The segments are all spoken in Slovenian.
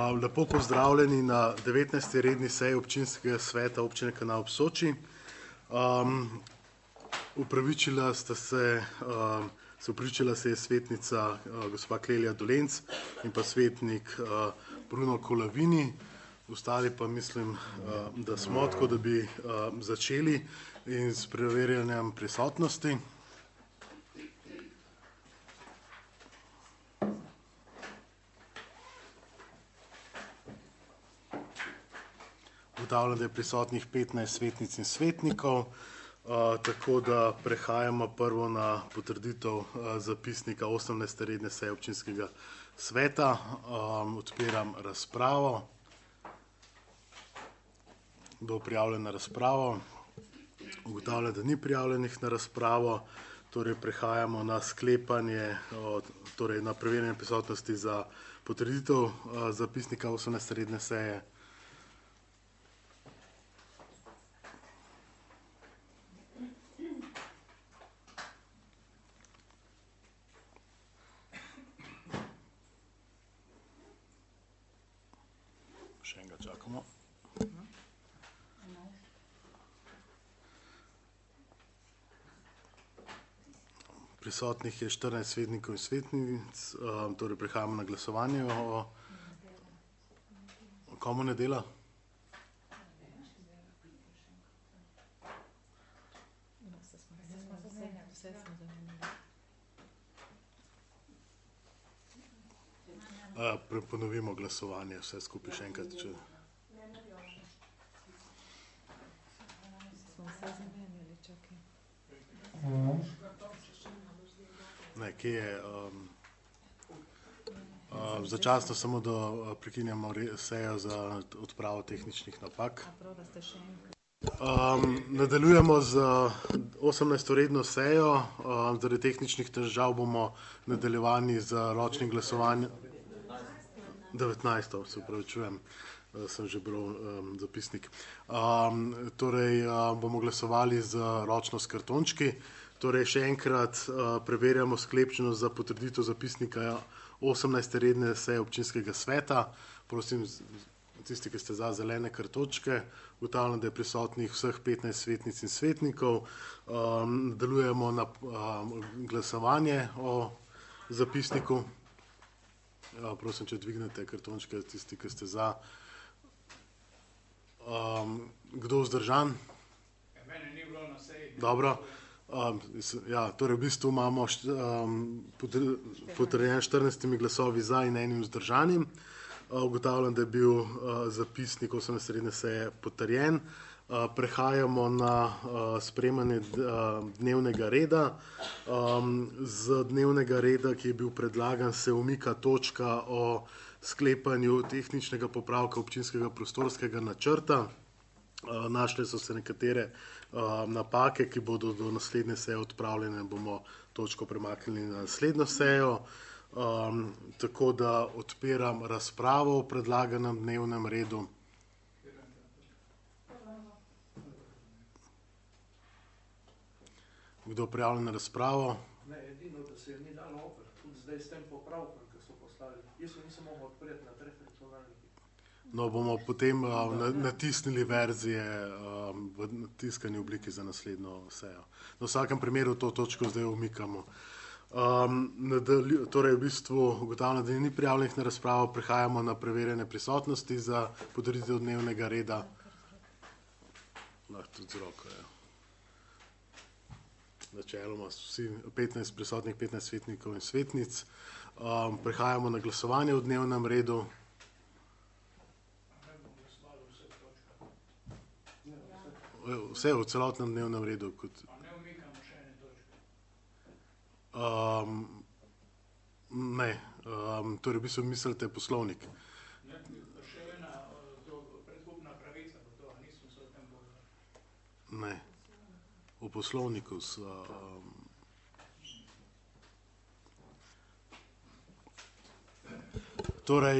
Lepo pozdravljeni na 19. redni seji občinskega sveta občine Kanal ob Soči. Upravičila se je svetnica gospa Klelja Dolenc in pa svetnik Bruno Kolavini. Ostali pa mislim, da smo, tako da bi začeli in s preverjanjem prisotnosti. Ugotavljam, da je prisotnih 15 svetnic in svetnikov, tako da prehajamo prvo na potrditev zapisnika 18. redne seje občinskega sveta. Odpiram razpravo. Kdo prijavljen na razpravo? Ugotavljam, da ni prijavljenih na razpravo, torej prehajamo na sklepanje, torej na preverjanje prisotnosti za potrditev zapisnika 18. redne seje. Še enega čakamo. Prisotnih je 14 svetnikov in svetnic, torej prehajamo na glasovanje o komu ne dela. Ponovimo glasovanje, vse skupaj še enkrat. Ne, kje je začasno samo, da prekinjamo sejo za odpravo tehničnih napak. Nadaljujemo z 18. redno sejo, zaradi tehničnih težav bomo nadaljevali z ročnim glasovanjem. 19. se upravičujem, sem že bral zapisnik. Torej bomo glasovali z ročno s kartončki. Torej še enkrat preverjamo sklepčnost za potrditev zapisnika 18. redne seje občinskega sveta. Prosim, tisti, ki ste za zelene kartočke. Ugotavljam, da je prisotnih vseh 15 svetnic in svetnikov. Nadaljujemo na glasovanje o zapisniku. Prosim, če dvignete kartončke, tisti, ki ste za. Kdo vzdržan? Mene ni bilo na seji. Dobro. Ja, torej v bistvu imamo potrjen 14 glasovi za in enim vzdržanim. Ugotavljam, da je bil zapisnik 18. redne seje potrjen. Prehajamo na sprejemanje dnevnega reda. Z dnevnega reda, ki je bil predlagan, se umika točka o sklepanju tehničnega popravka občinskega prostorskega načrta. Našle so se nekatere napake, ki bodo do naslednje seje odpravljene, bomo točko premaknili na naslednjo sejo. Tako da odpiram razpravo o predlaganem dnevnem redu. Kdo prijavljen na razpravo? Ne, edino, da se je ni dalo opet, tudi zdaj s tem popravkom, ki so poslali. Jaz se nisem mogel odpreti na treh računalnikih. No, bomo potem natisnili verzije v tiskani obliki za naslednjo sejo. Na vsakem primeru to točko zdaj umikamo. Torej v bistvu ugotavljam, da ni prijavljenih na razpravo, prehajamo na preverjanje prisotnosti za potrditev dnevnega reda. Lahko tudi z roko, ja. Načeloma vsi 15 prisotnih, 15 svetnikov in svetnic. Prehajamo na glasovanje v dnevnem redu. Vse v celotnem dnevnem redu. Ne umikamo še ene točke. Ne, torej v bistvu mislite poslovnik. Še ena predkupna pravica bo to, nismo se o tem povedali. Ne. V poslovniku so... Torej,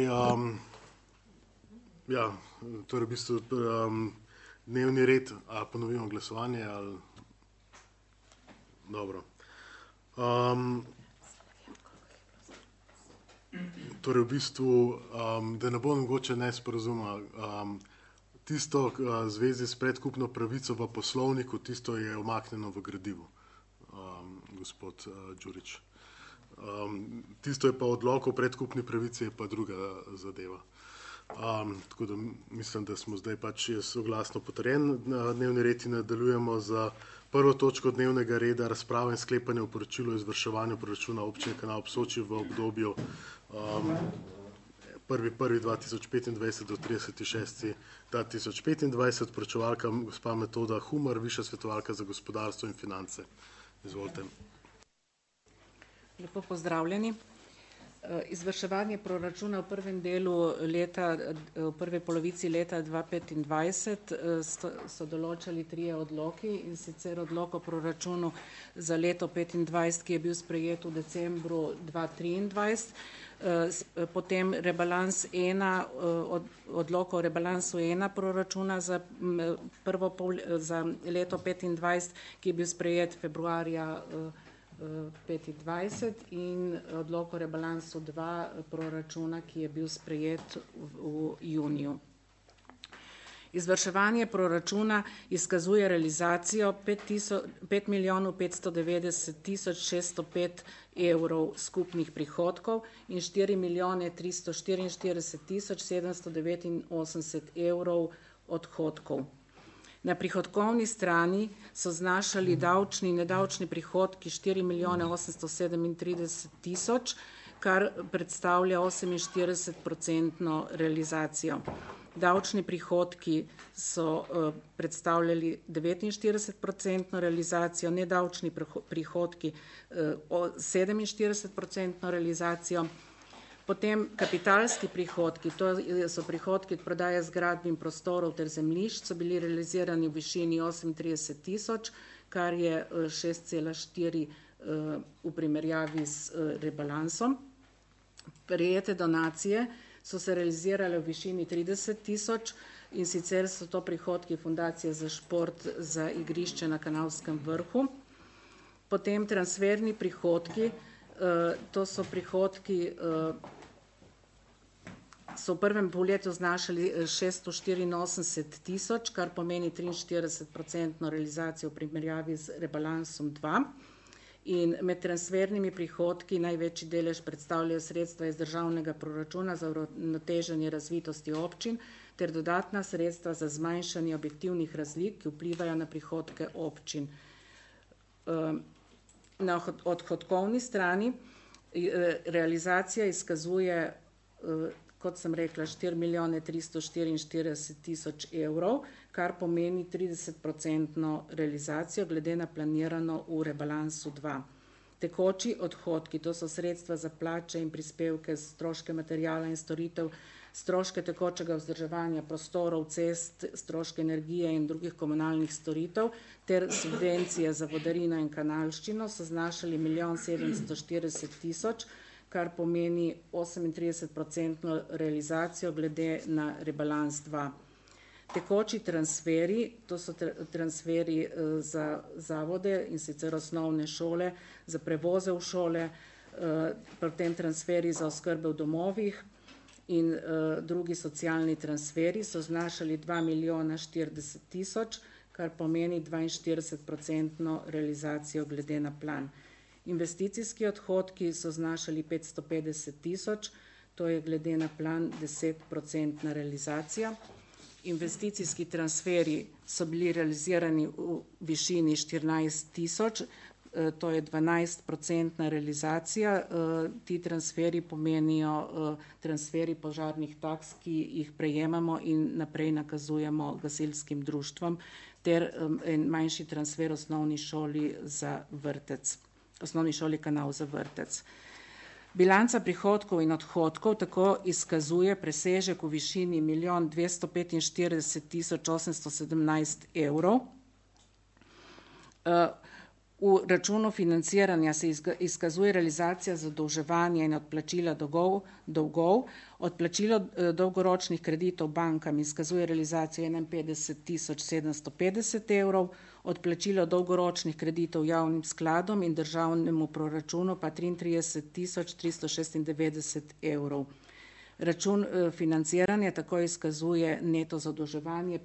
ja, torej v bistvu dnevni red, a ponovimo glasovanje, ali... Dobro. Torej v bistvu, da ne bo mogoče nesporazuma, tisto v zvezi s predkupno pravico v poslovniku, tisto je omaknjeno v gradivu, gospod Đurić. Tisto je pa odlok o predkupni pravici, je pa druga zadeva. Tako da mislim, da smo zdaj pač soglasno potrjen dnevni red in nadaljujemo za prvo točko dnevnega reda razprava in sklepanje o poročilu o izvrševanju proračuna občine Kanal ob Soči v obdobju 1.1.2025 do 30.6.2025. Poročevalka gospa Metoda Humar, višja svetovalka za gospodarstvo in finance. Izvolite. Lepo pozdravljeni. Izvrševanje proračuna v prvem delu leta, v prvi polovici leta 2025 so določali 3 odloki, in sicer odlok o proračunu za leto 2025, ki je bil sprejet v decembru 2023, potem rebalans 1, odlok o rebalansu 1 proračuna za leto 2025, ki je bil sprejet februarja 2025, in odlok o rebalansu 2 proračuna, ki je bil sprejet v juniju. Izvrševanje proračuna izkazuje realizacijo 5.590.605 evrov skupnih prihodkov in 4.344.789 evrov odhodkov. Na prihodkovni strani so znašali davčni in nedavčni prihodki 4.837.000, kar predstavlja 48% realizacijo. Davčni prihodki so predstavljali 49% realizacijo, nedavčni prihodki 47% realizacijo. Potem kapitalski prihodki, to so prihodki od prodaje zgradb in prostorov ter zemljišč, so bili realizirani v višini 38.000, kar je 6,4 v primerjavi z rebalansom. Prejete donacije so se realizirale v višini 30.000, in sicer so to prihodki Fundacije za šport za igrišče na Kanalskem vrhu. Potem transferni prihodki, to so prihodki, so v prvem polletju znašali 684.000, kar pomeni 43% realizacijo v primerjavi z rebalansom 2. In med transfernimi prihodki največji delež predstavljajo sredstva iz državnega proračuna za uravnoteženje razvitosti občin ter dodatna sredstva za zmanjšanje objektivnih razlik, ki vplivajo na prihodke občin. Na odhodkovni strani realizacija izkazuje, kot sem rekla, 4.344.000 evrov, kar pomeni 30% realizacijo glede na planirano v rebalansu 2. Tekoči odhodki, to so sredstva za plače in prispevke, stroške materijala in storitev, stroške tekočega vzdrževanja prostorov, cest, stroške energije in drugih komunalnih storitev ter subvencije za vodarino in kanalščino so znašali 1.740.000, kar pomeni 38% realizacijo glede na rebalans 2. Tekoči transferi, to so transferi za zavode, in sicer osnovne šole, za prevoze v šole, potem transferi za oskrbe v domovih in drugi socialni transferi so znašali 2.040.000, kar pomeni 42% realizacijo glede na plan. Investicijski odhodki so znašali 550.000, to je glede na plan 10% realizacija. Investicijski transferi so bili realizirani v višini 14.000, to je 12% realizacija. Ti transferi pomenijo transferi požarnih taks, ki jih prejemamo in naprej nakazujemo gasilskim društvom, ter en manjši transfer osnovni šoli za vrtec. Osnovni šoli Kanal za vrtec. Bilanca prihodkov in odhodkov tako izkazuje presežek v višini 1.245.817 evrov. V računu financiranja se izkazuje realizacija zadolževanja in odplačila dolgov. Odplačilo dolgoročnih kreditov bankam izkazuje realizacijo 51.750 evrov, odplačilo dolgoročnih kreditov javnim skladom in državnemu proračunu pa 33.396 evrov. Račun financiranja tako izkazuje neto zadolževanje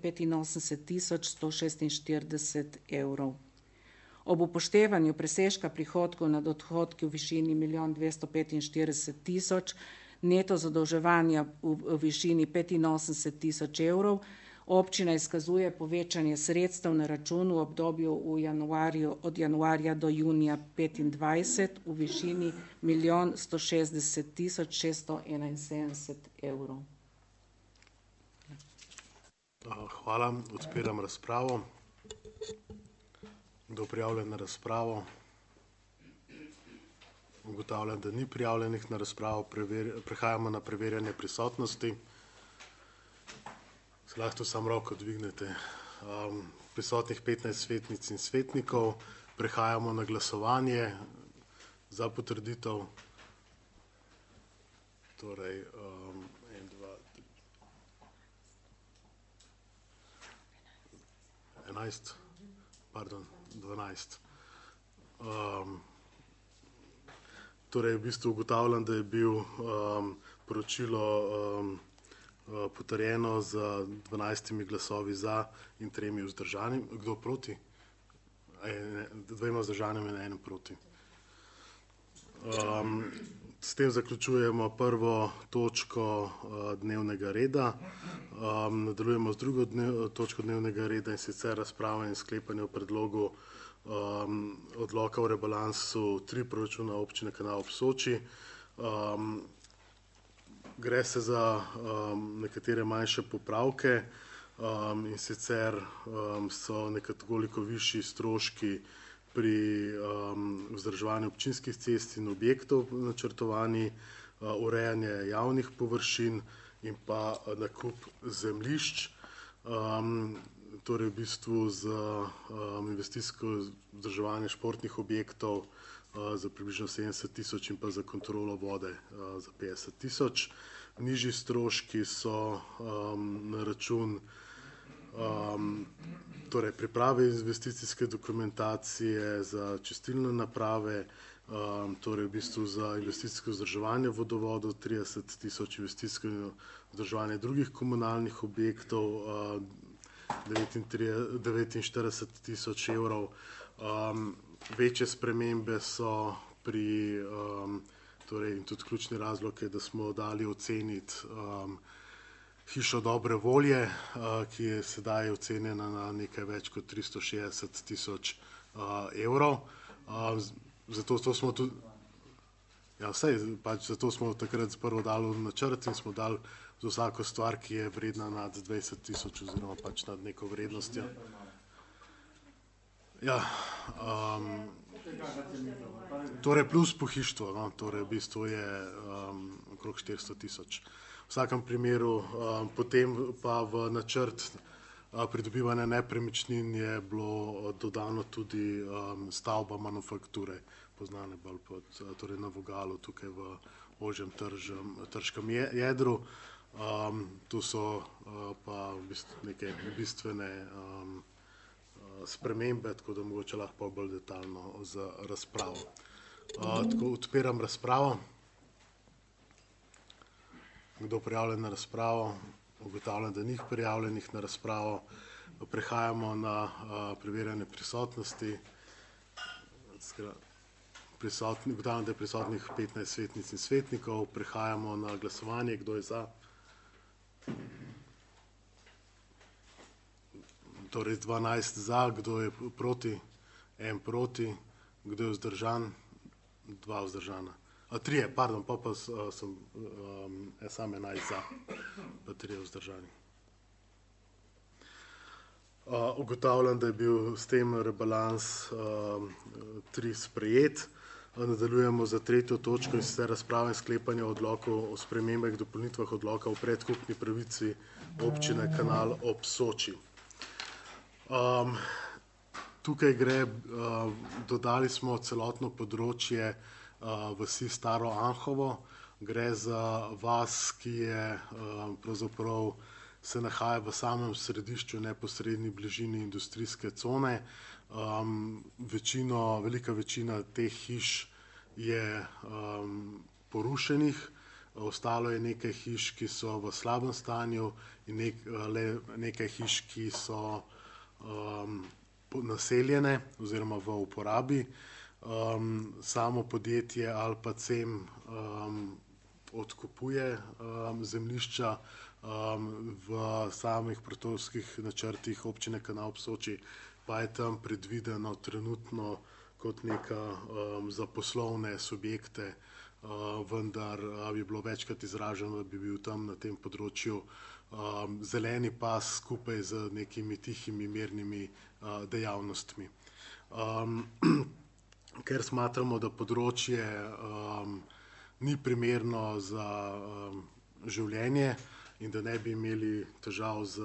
85.146 evrov. Ob upoštevanju presežka prihodkov nad odhodki v višini 1.245.000, neto zadolževanja v višini 85.000 evrov, občina izkazuje povečanje sredstev na računu v obdobju od januarja do junija 2025 v višini 1.160.671 evrov. Hvala. Odpiram razpravo. Kdo prijavljen na razpravo? Ugotavljam, da ni prijavljenih na razpravo. Prehajamo na preverjanje prisotnosti. Se lahko samo roko dvignete. Prisotnih 15 svetnic in svetnikov. Prehajamo na glasovanje za potrditev. Torej, 12. Torej, v bistvu ugotavljam, da je bil poročilo potrjeno z 12 glasovi za in 3 vzdržanim. Kdo proti? 2 vzdržanim in 1 proti. S tem zaključujemo prvo točko dnevnega reda. Nadaljujemo z drugo točko dnevnega reda, in sicer razprava in sklepanje o predlogu odloka o rebalansu 3 proračuna občine Kanal ob Soči. Gre se za nekatere manjše popravke, in sicer so nekoliko višji stroški pri vzdrževanju občinskih cest in objektov načrtovani, urejanje javnih površin in pa nakup zemljišč. Torej v bistvu za investicijsko vzdrževanje športnih objektov za približno 70.000 in pa za kontrolo vode za 50.000. Nižji stroški so na račun torej priprave investicijske dokumentacije za čistilne naprave, torej v bistvu za investicijsko vzdrževanje vodovodov 30.000, investicijsko vzdrževanje drugih komunalnih objektov 49.000 evrov. Večje spremembe so pri, torej in tudi ključni razlog je, da smo dali oceniti hišo dobre volje, ki je sedaj ocenjena na nekaj več kot 360.000 evrov. Zato smo tudi, ja, zato smo takrat prvo dali načrt in smo dali za vsako stvar, ki je vredna nad 20.000 oziroma pač nad neko vrednostjo. Ja, torej plus pohištvo, no, torej v bistvu je okrog 400.000. V vsakem primeru potem pa v načrt pridobivanja nepremičnin je bilo dodano tudi stavba manufakture, poznane bolj pod, torej na Vogalu, tukaj v ožjem trškem jedru. Tu so pa v bistvu neke bistvene spremembe, tako da mogoče lahko bolj detaljno za razpravo. Tako odpiram razpravo. Kdo prijavljen na razpravo? Ugotavljam, da ni prijavljenih na razpravo. Prehajamo na preverjanje prisotnosti. Ugotavljam, da je prisotnih 15 svetnic in svetnikov. Prehajamo na glasovanje. Kdo je za? Torej 12 za, kdo je proti? 1 proti. Kdo je vzdržan? 2 vzdržana. 3, pardon, pa sem sam 11 za, pa 3 vzdržani. Ugotavljam, da je bil s tem rebalans 3 sprejet. Nadaljujemo za tretjo točko, in sicer razprava in sklepanje odlokov o spremembah in dopolnitvah odloka o predkupni pravici občine Kanal ob Soči. Tukaj gre, dodali smo celotno področje vasi Staro Anhovo. Gre za vas, ki je pravzaprav se nahaja v samem središču, neposredni bližini industrijske cone. Velika večina teh hiš je porušenih, ostalo je nekaj hiš, ki so v slabem stanju in le nekaj hiš, ki so naseljene oziroma v uporabi. Samo podjetje Alpa Cem odkupuje zemljišča, v samih prostorskih načrtih občine Kanal ob Soči pa je tam predvideno trenutno kot neka za poslovne subjekte, vendar bi bilo večkrat izraženo, da bi bil tam na tem področju zeleni pas skupaj z nekimi tihimi, mirnimi dejavnostmi. Ker smatramo, da področje ni primerno za življenje in da ne bi imeli težav z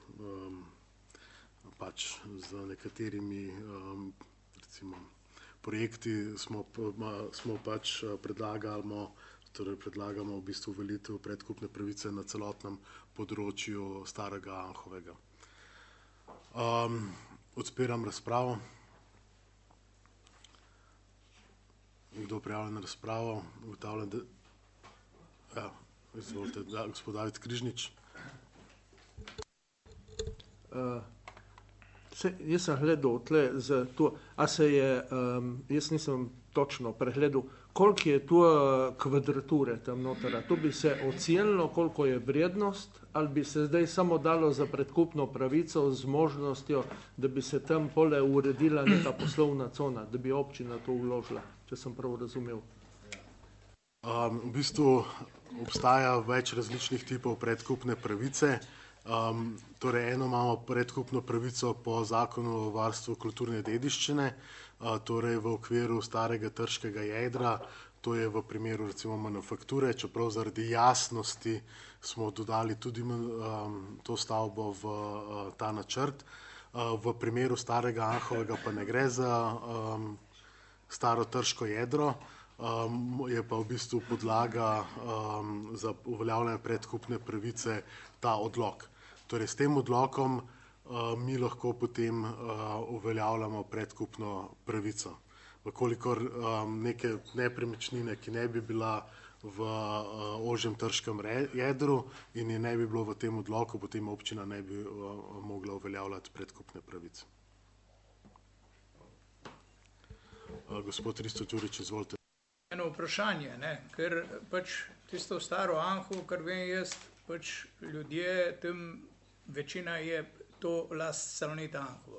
nekaterimi recimo projekti, smo predlagamo v bistvu uveljavitev predkupne pravice na celotnem področju Starega Anhovega. Odpiram razpravo. Kdo prijavljen na razpravo? Ugotavljam, da... Ja, izvolite, gospod David Križnič. Jaz sem gledal tle za to, a se je, jaz nisem točno pregledal, koliko je tu kvadrature tam noter. To bi se ocenilo, koliko je vrednost, ali bi se zdaj samo dalo za predkupno pravico z možnostjo, da bi se tam pole uredila neka poslovna cona, da bi občina to vložila, če sem prav razumel. V bistvu obstaja več različnih tipov predkupne pravice. Torej eno imamo predkupno pravico po zakonu o varstvu kulturne dediščine, torej v okviru starega trškega jedra, to je v primeru recimo manufakture, čeprav zaradi jasnosti smo dodali tudi to stavbo v ta načrt. V primeru Starega Anhovega pa ne gre za staro trško jedro, je pa v bistvu podlaga za uveljavljanje predkupne pravice ta odlok. Torej, s tem odlokom mi lahko potem uveljavljamo predkupno pravico. Vkolikor neke nepremičnine, ki ne bi bila v ožjem trškem jedru in je ne bi bilo v tem odloku, potem občina ne bi mogla uveljavljati predkupne pravice. Gospod Risto Đurić, izvolite. Eno vprašanje, ker pač tisto staro Anhovo, kar vem jaz, pač ljudje tam, večina je to last Salonita Anhovo.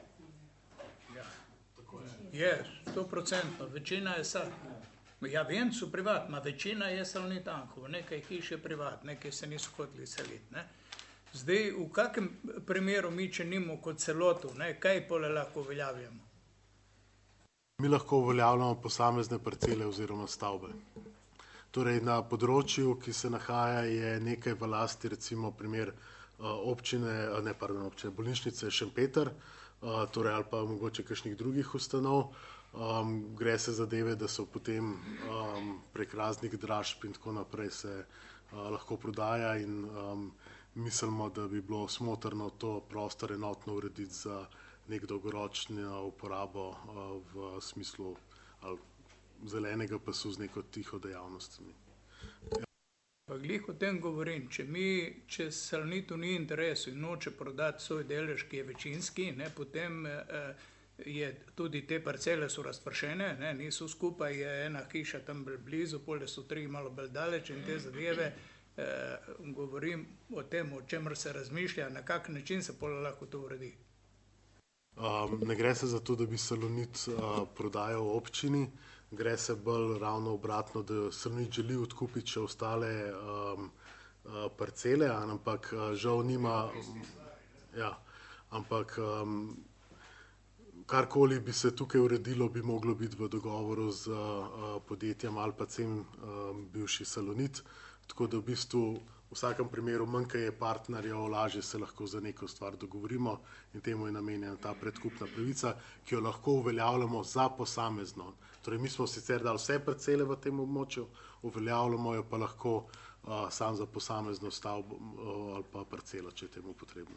Je, 100%, večina je ja vem, so privat, večina je Salonita Anhovo, nekaj hiš je privat, nekaj se niso hoteli seliti. Zdaj, v kakem primeru mi činimo kot celoto, kaj pole lahko uveljavljamo? Mi lahko uveljavljamo posamezne parcele oziroma stavbe. Torej, na področju, ki se nahaja, je nekaj v lasti, recimo primer bolnišnice Šempeter, torej ali pa mogoče kakšnih drugih ustanov. Gre se zadeve, da so potem prek raznih dražb in tako naprej se lahko prodaja in mislimo, da bi bilo smotrno to prostor enotno urediti za nek dolgoročno uporabo v smislu zelenega pasu z neko tiho dejavnostmi. Pa glih o tem govorim, če Salonitu ni interesu in noče prodati svoj delež, ki je večinski, potem je tudi te parcele so razpršene, niso skupaj, je ena hiša tam blizu, pole so tri malo bolj daleč in te zadeve, govorim o tem, o čemer se razmišlja, na kak način se pole lahko to uredi. Ne gre se za to, da bi Salonit prodajal občini, gre se bolj ravno obratno, da Salonit želi odkupiti še ostale parcele, ampak žal nima, ampak karkoli bi se tukaj uredilo, bi moglo biti v dogovoru z podjetjem Alpa Cem, bivši Salonit, tako da v bistvu v vsakem primeru manjka je partnerjev, lažje se lahko za neko stvar dogovorimo in temu je namenjena ta predkupna pravica, ki jo lahko uveljavljamo za posamezno. Torej, mi smo sicer dali vse parcele v tem območju, uveljavljamo jo pa lahko sam za posamezno stavbo ali pa parcelo, če je temu potrebno.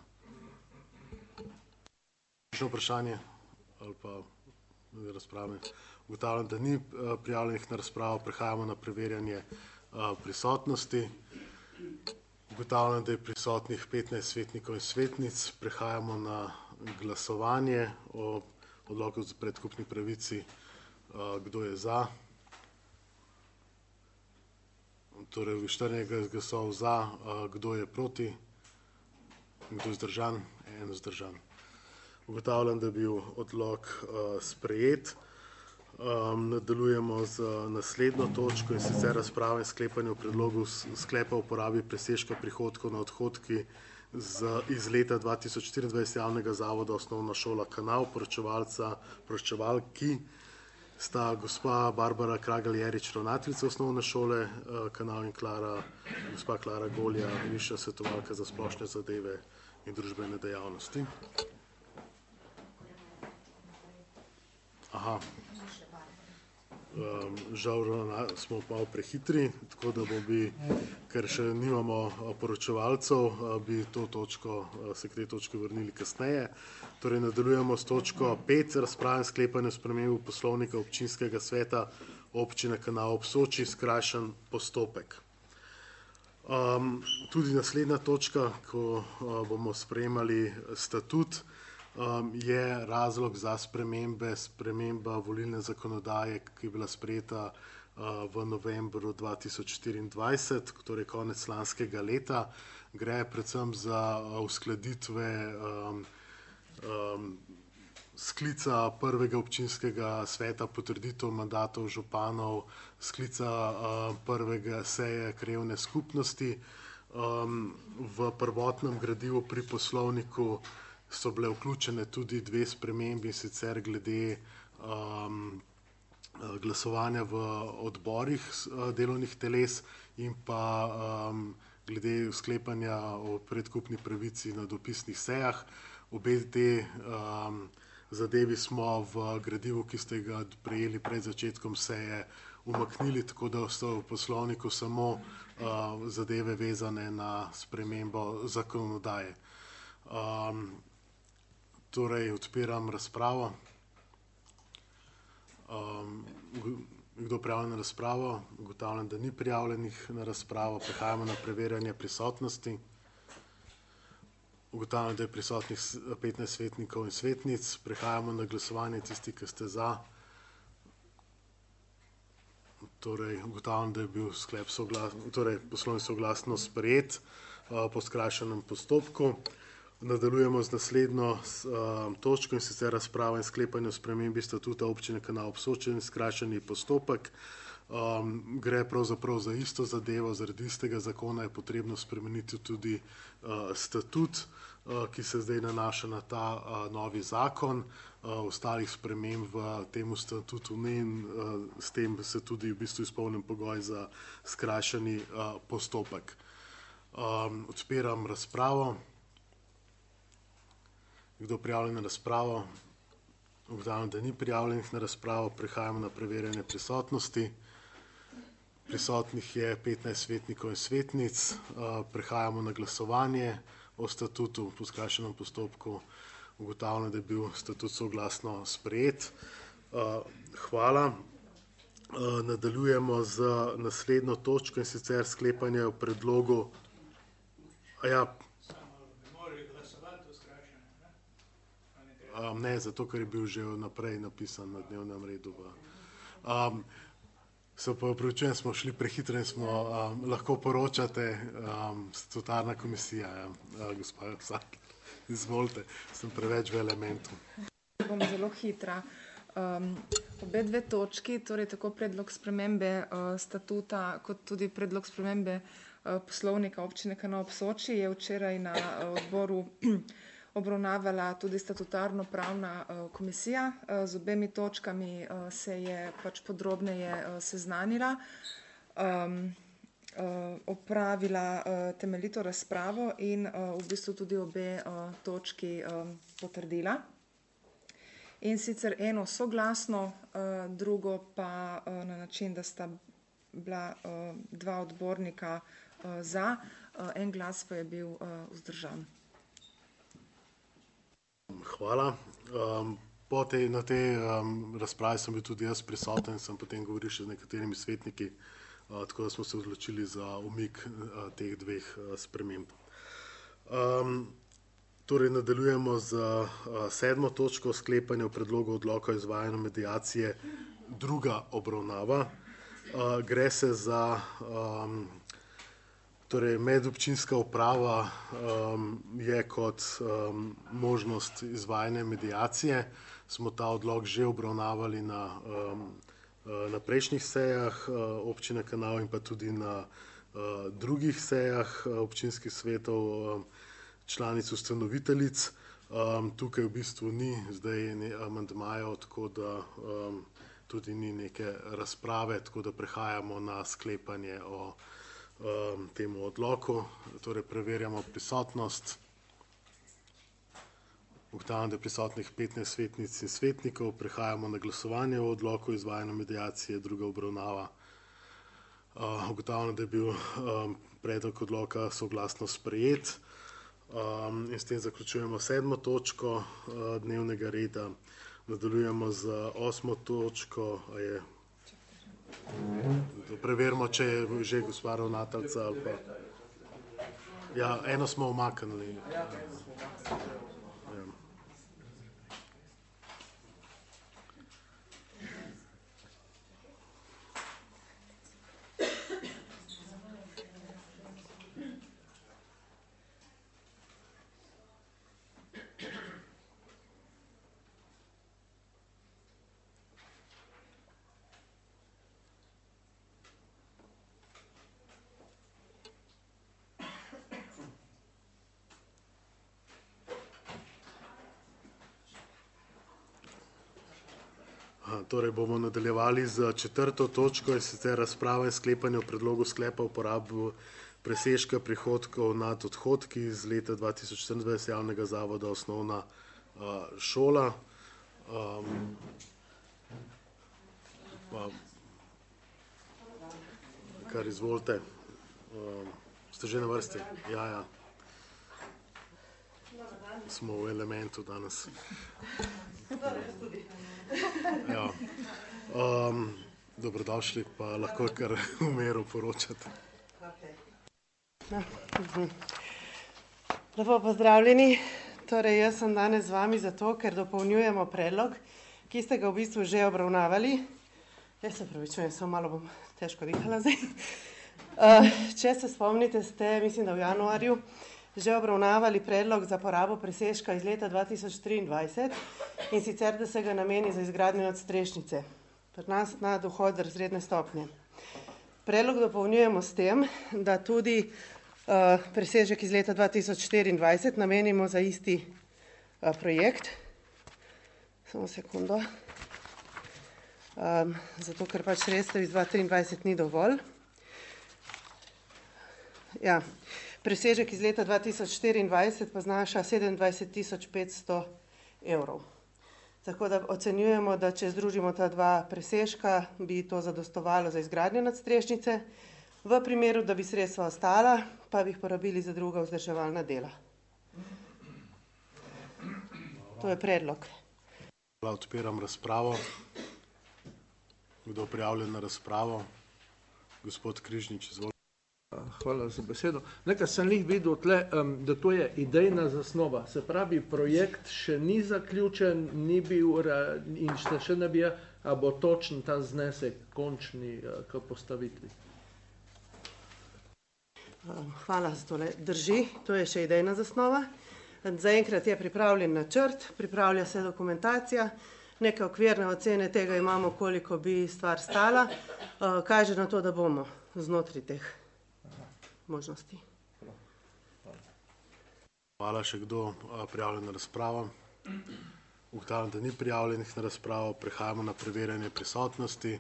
Še vprašanje ali pa razprave? Ugotavljam, da ni prijavljenih na razpravo, prehajamo na preverjanje prisotnosti. Ugotavljam, da je prisotnih 15 svetnikov in svetnic. Prehajamo na glasovanje o odloku o predkupni pravici. Kdo je za? Torej, 14 glasov za. Kdo je proti? Kdo je vzdržan? En vzdržan. Ugotavljam, da je bil odlok sprejet. Nadaljujemo z naslednjo točko, in sicer razprave in sklepanje o predlogu sklepa o uporabi presežka prihodkov na odhodki iz leta 2024 javnega zavoda Osnovna šola Kanal. Poročevalki sta gospa Barbara Kragelj-Jerič, ravnateljica Osnovne šole Kanal, in gospa Klara Golja, višja svetovalka za splošne zadeve in družbene dejavnosti. Aha. Žal smo malo prehitri, tako da ker še nimamo poročevalcev, bi to točko, se k tej točki vrnili kasneje. Torej, nadaljujemo s točko 5, razprave in sklepanje o spremembi poslovnika občinskega sveta občine Kanal ob Soči, skrajšan postopek. Tudi naslednja točka, ko bomo sprejemali statut, je razlog za sprememba volilne zakonodaje, ki je bila sprejeta v novembru 2024, torej konec lanskega leta. Gre predvsem za uskladitve sklica prvega občinskega sveta, potrditev mandatov županov, sklica prvega seje krajevne skupnosti. V prvotnem gradivu pri poslovniku so bile vključene tudi dve spremembi, in sicer glede glasovanja v odborih delovnih teles in pa glede sklepanja o predkupni pravici na dopisnih sejah. Obe te zadevi smo v gradivu, ki ste ga prejeli pred začetkom seje, umaknili, tako da so v poslovniku samo zadeve vezane na spremembo zakonodaje. Torej, odpiram razpravo. Kdo prijavljen na razpravo? Ugotavljam, da ni prijavljenih na razpravo. Prehajamo na preverjanje prisotnosti. Ugotavljam, da je prisotnih 15 svetnikov in svetnic. Prehajamo na glasovanje, tisti, ki ste za. Torej, ugotavljam, da je bil sklep poslovnik soglasno sprejet po skrajšanem postopku. Nadaljujemo z naslednjo točko, in sicer razprava in sklepanje o spremembi statuta občine Kanal ob Soči, skrajšani postopek. Gre pravzaprav za isto zadevo, zaradi istega zakona je potrebno spremeniti tudi statut, ki se zdaj nanaša na ta novi zakon. Ostalih sprememb v tem statutu ni, in s tem se tudi v bistvu izpolnjen pogoj za skrajšani postopek. Odpiram razpravo. Kdo prijavljen na razpravo? Ugotavljam, da ni prijavljenih na razpravo. Prehajamo na preverjanje prisotnosti. Prisotnih je 15 svetnikov in svetnic. Prehajamo na glasovanje o statutu po skrajšanem postopku. Ugotavljam, da je bil statut soglasno sprejet. Hvala. Nadaljujemo z naslednjo točko, in sicer sklepanje o predlogu. Ne, zato ker je bil že naprej napisan na dnevnem redu. Se pa opravičujem, smo šli prehitro in smo lahko poročate, statutarna komisija, gospa Vsak. Izvolite, sem preveč v elementu. Bom zelo hitra. Obe dve točki, torej tako predlog spremembe statuta, kot tudi predlog spremembe poslovnika občine Kanal ob Soči, je včeraj na odboru obravnavala tudi statutarno-pravna komisija. Z obemi točkami se je pač podrobneje seznanila, opravila temeljito razpravo in v bistvu tudi obe točki potrdila. In sicer eno soglasno, drugo pa na način, da sta bila dva odbornika za, en glas pa je bil vzdržan. Hvala. Na tej razpravi sem bil tudi jaz prisoten, sem potem govoril še z nekaterimi svetniki, tako da smo se odločili za umik teh dveh sprememb. Torej nadaljujemo z 7. točko sklepanja o predlogu odloka o izvajanju mediacije, druga obravnava. Gre se za torej medobčinska uprava je kot možnost izvajanja mediacije. Smo ta odlok že obravnavali na prejšnjih sejah občine Kanal in pa tudi na drugih sejah občinskih svetov članic ustanoviteljic. Tukaj v bistvu ni zdaj amandmajev, tako da tudi ni neke razprave, tako da prehajamo na sklepanje o temu odloku. Torej preverjamo prisotnost. Ugotavljam, da je prisotnih 15 svetnic in svetnikov. Prehajamo na glasovanje o odloku o izvajanju mediacije, druga obravnava. Ugotavljam, da je bil predlog odloka soglasno sprejet. In s tem zaključujemo 7. točko dnevnega reda. Nadaljujemo z 8. točko. Preverimo, če je že gospa ravnateljica ali pa... Ja, eno smo umaknili. Torej bomo nadaljevali z 4. točko, in sicer razprava in sklepanje o predlogu sklepa o uporabi presežka prihodkov nad odhodki iz leta 2024 javnega zavoda Osnovna šola. Kar izvolite. Ste že na vrsti? Ja. Smo v elementu danes. Ja. Dobrodošli, pa lahko kar v miru poročate. Lepo pozdravljeni. Torej, jaz sem danes z vami zato, ker dopolnjujemo predlog, ki ste ga v bistvu že obravnavali. Jaz se opravičujem, samo malo bom težko dihala zdaj. Če se spomnite, ste, mislim, da v januarju, že obravnavali predlog za porabo presežka iz leta 2023, in sicer, da se ga nameni za izgradnjo nadstrešnice pri nas na dohod razredne stopnje. Predlog dopolnjujemo s tem, da tudi presežek iz leta 2024 namenimo za isti projekt. Samo sekundo. Zato, ker pač sredstev iz 2023 ni dovolj. Ja. Presežek iz leta 2024 pa znaša 27.500 evrov. Tako da ocenjujemo, da če združimo ta dva presežka, bi to zadostovalo za izgradnjo nadstrešnice. V primeru, da bi sredstva ostala, pa bi jih porabili za druga vzdrževalna dela. To je predlog. Odpiram razpravo. Kdo prijavljen na razpravo? Gospod Križnič, izvolite. Hvala za besedo. Nekaj sem jih videl tle, da to je idejna zasnova. Se pravi, projekt še ni zaključen, ni bil in še ne bi, a bo točen ta znesek končni k postavitvi. Hvala za tole. Drži, to je še idejna zasnova. Zaenkrat je pripravljen načrt, pripravlja se dokumentacija, neke okvirne ocene tega imamo, koliko bi stvar stala. Kaže na to, da bomo znotraj teh možnosti. Hvala. Še kdo prijavljen na razpravo? Ugotavljam, da ni prijavljenih na razpravo. Prehajamo na preverjanje prisotnosti.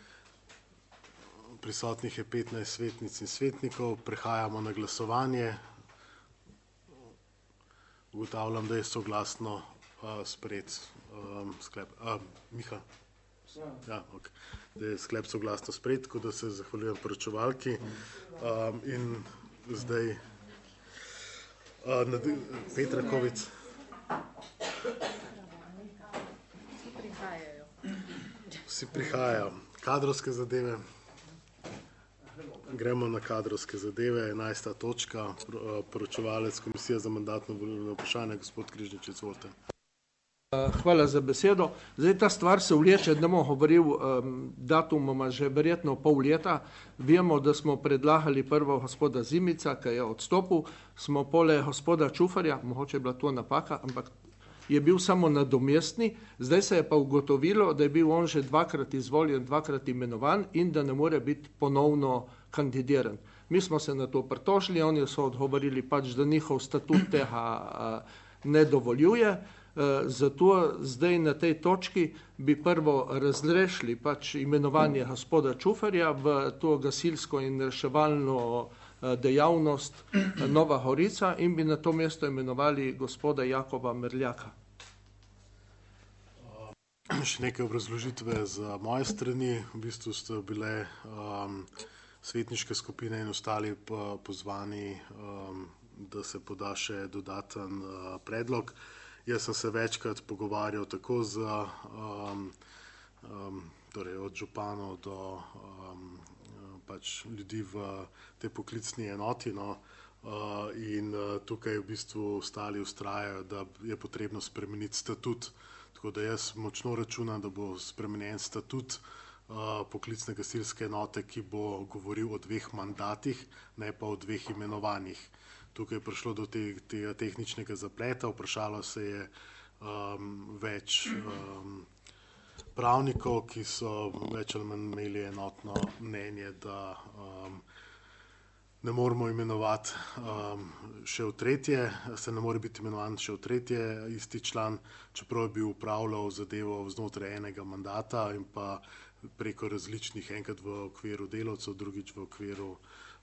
Prisotnih je 15 svetnic in svetnikov. Prehajamo na glasovanje. Ugotavljam, da je soglasno sprejet sklep. Miha? Ja, okay. Da je sklep soglasno sprejet, tako da se zahvaljujem poročevalki. In zdaj Petra Kovic. Vsi prihajajo. Kadrovske zadeve. Gremo na kadrovske zadeve. 11. točka. Poročevalec Komisije za mandatno-volilno vprašanje, gospod Križnič, izvolite. Hvala za besedo. Zdaj ta stvar se vleče, da bomo govoril datumoma že verjetno pol leta. Vemo, da smo predlagali prvo gospoda Zimica, ki je odstopil, smo poleg gospoda Čufarja, mogoče je bila to napaka, ampak je bil samo nadomestni, zdaj se je pa ugotovilo, da je bil on že dvakrat izvoljen, dvakrat imenovan in da ne more biti ponovno kandidiran. Mi smo se na to pritožili, oni so odgovorili pač, da njihov statut tega ne dovoljuje. Zato zdaj na tej točki bi prvo razrešili pač imenovanje gospoda Čufarja v to gasilsko in reševalno dejavnost Nova Gorica in bi na to mesto imenovali gospoda Jakoba Merljaka. Še nekaj obrazložitve z moje strani. V bistvu so bile svetniške skupine in ostali pozvani, da se poda še dodaten predlog. Jaz sem se večkrat pogovarjal tako torej od županov do pač ljudi v tej poklicni enoti, in tukaj v bistvu ostali vztrajajo, da je potrebno spremeniti statut. Tako da jaz močno računam, da bo spremenjen statut poklicne gasilske enote, ki bo govoril o 2 mandatih, ne pa o 2 imenovanjih. Tukaj je prišlo do tega tehničnega zapleta, vprašalo se je več pravnikov, ki so več ali manj imeli enotno mnenje, da ne moramo imenovati še v tretje, se ne more biti imenovan še v tretje isti član, čeprav je bil upravljal zadevo znotraj enega mandata in pa preko različnih, enkrat v okviru delavcev, drugič v okviru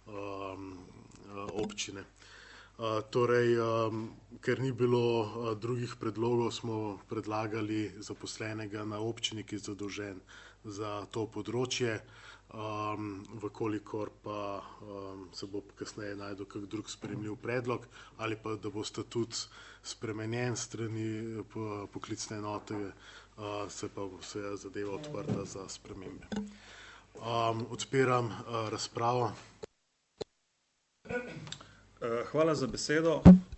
občine. Torej, ker ni bilo drugih predlogov, smo predlagali zaposlenega na občini, ki je zadolžen za to področje, vkolikor pa se bo kasneje najdel kak drug sprejemljiv predlog ali pa da bo statut spremenjen strani poklicne enote, se pa vse zadeva odprta za spremembe. Odpiram razpravo. Hvala za besedo.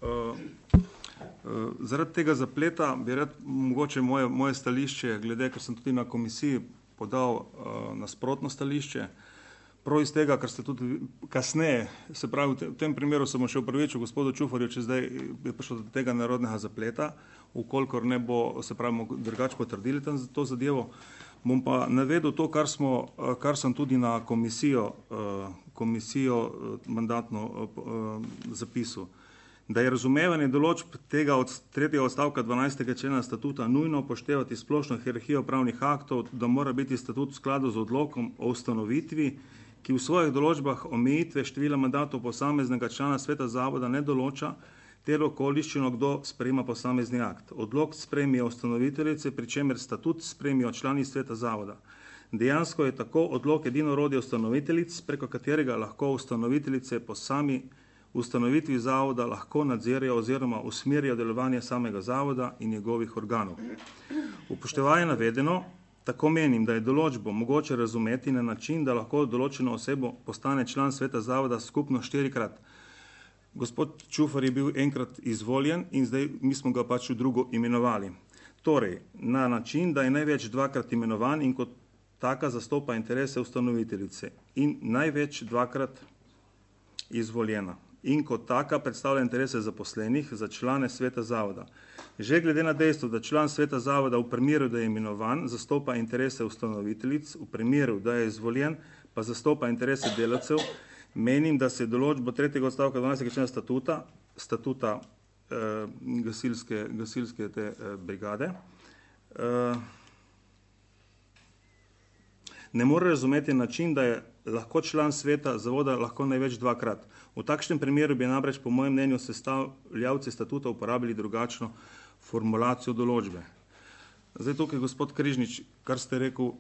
Zaradi tega zapleta bi rad mogoče moje stališče, glede, ker sem tudi na komisiji podal nasprotno stališče, prav iz tega, ker ste tudi kasneje, se pravi v tem primeru sem še upravičil gospodu Čufarju, če zdaj je prišlo do tega narodnega zapleta, ukolikor ne bo, se pravi, drugače potrdili to zadevo. Bom pa navedel to, kar sem tudi na komisijo mandatno zapisal, da je razumevanje določb tega od 3. odstavka 12. člena statuta nujno upoštevati splošno hierarhijo pravnih aktov, da mora biti statut v skladu z odlokom o ustanovitvi, ki v svojih določbah omejitve števila mandatov posameznega člana sveta zavoda ne določa, ter okoliščino, kdo sprejema posamezni akt. Odlok sprejmijo ustanoviteljice, pri čemer statut sprejmijo člani sveta zavoda. Dejansko je tako odlok edino orodje ustanoviteljic, preko katerega lahko ustanoviteljice po sami ustanovitvi zavoda lahko nadzirajo oziroma usmerijo delovanje samega zavoda in njegovih organov. Upoštevaje navedeno, tako menim, da je določbo mogoče razumeti na način, da lahko določeno osebo postane član sveta zavoda skupno 4-krat. Gospod Čufar je bil enkrat izvoljen in zdaj mi smo ga pač v drugo imenovali. Torej, na način, da je največ 2-krat imenovan in kot taka zastopa interese ustanoviteljice in največ 2-krat izvoljena in kot taka predstavlja interese zaposlenih za člane sveta zavoda. Že glede na dejstvo, da član sveta zavoda v primeru, da je imenovan, zastopa interese ustanoviteljic, v primeru, da je izvoljen, pa zastopa interese delavcev, menim, da se določbo 3. odstavka 12. člena statuta gasilske te brigade ne more razumeti način, da je lahko član sveta zavoda lahko največ 2-krat. V takšnem primeru bi namreč po mojem mnenju sestavljavci statuta uporabili drugačno formulacijo določbe. Zdaj tukaj, gospod Križnič, kar ste rekel,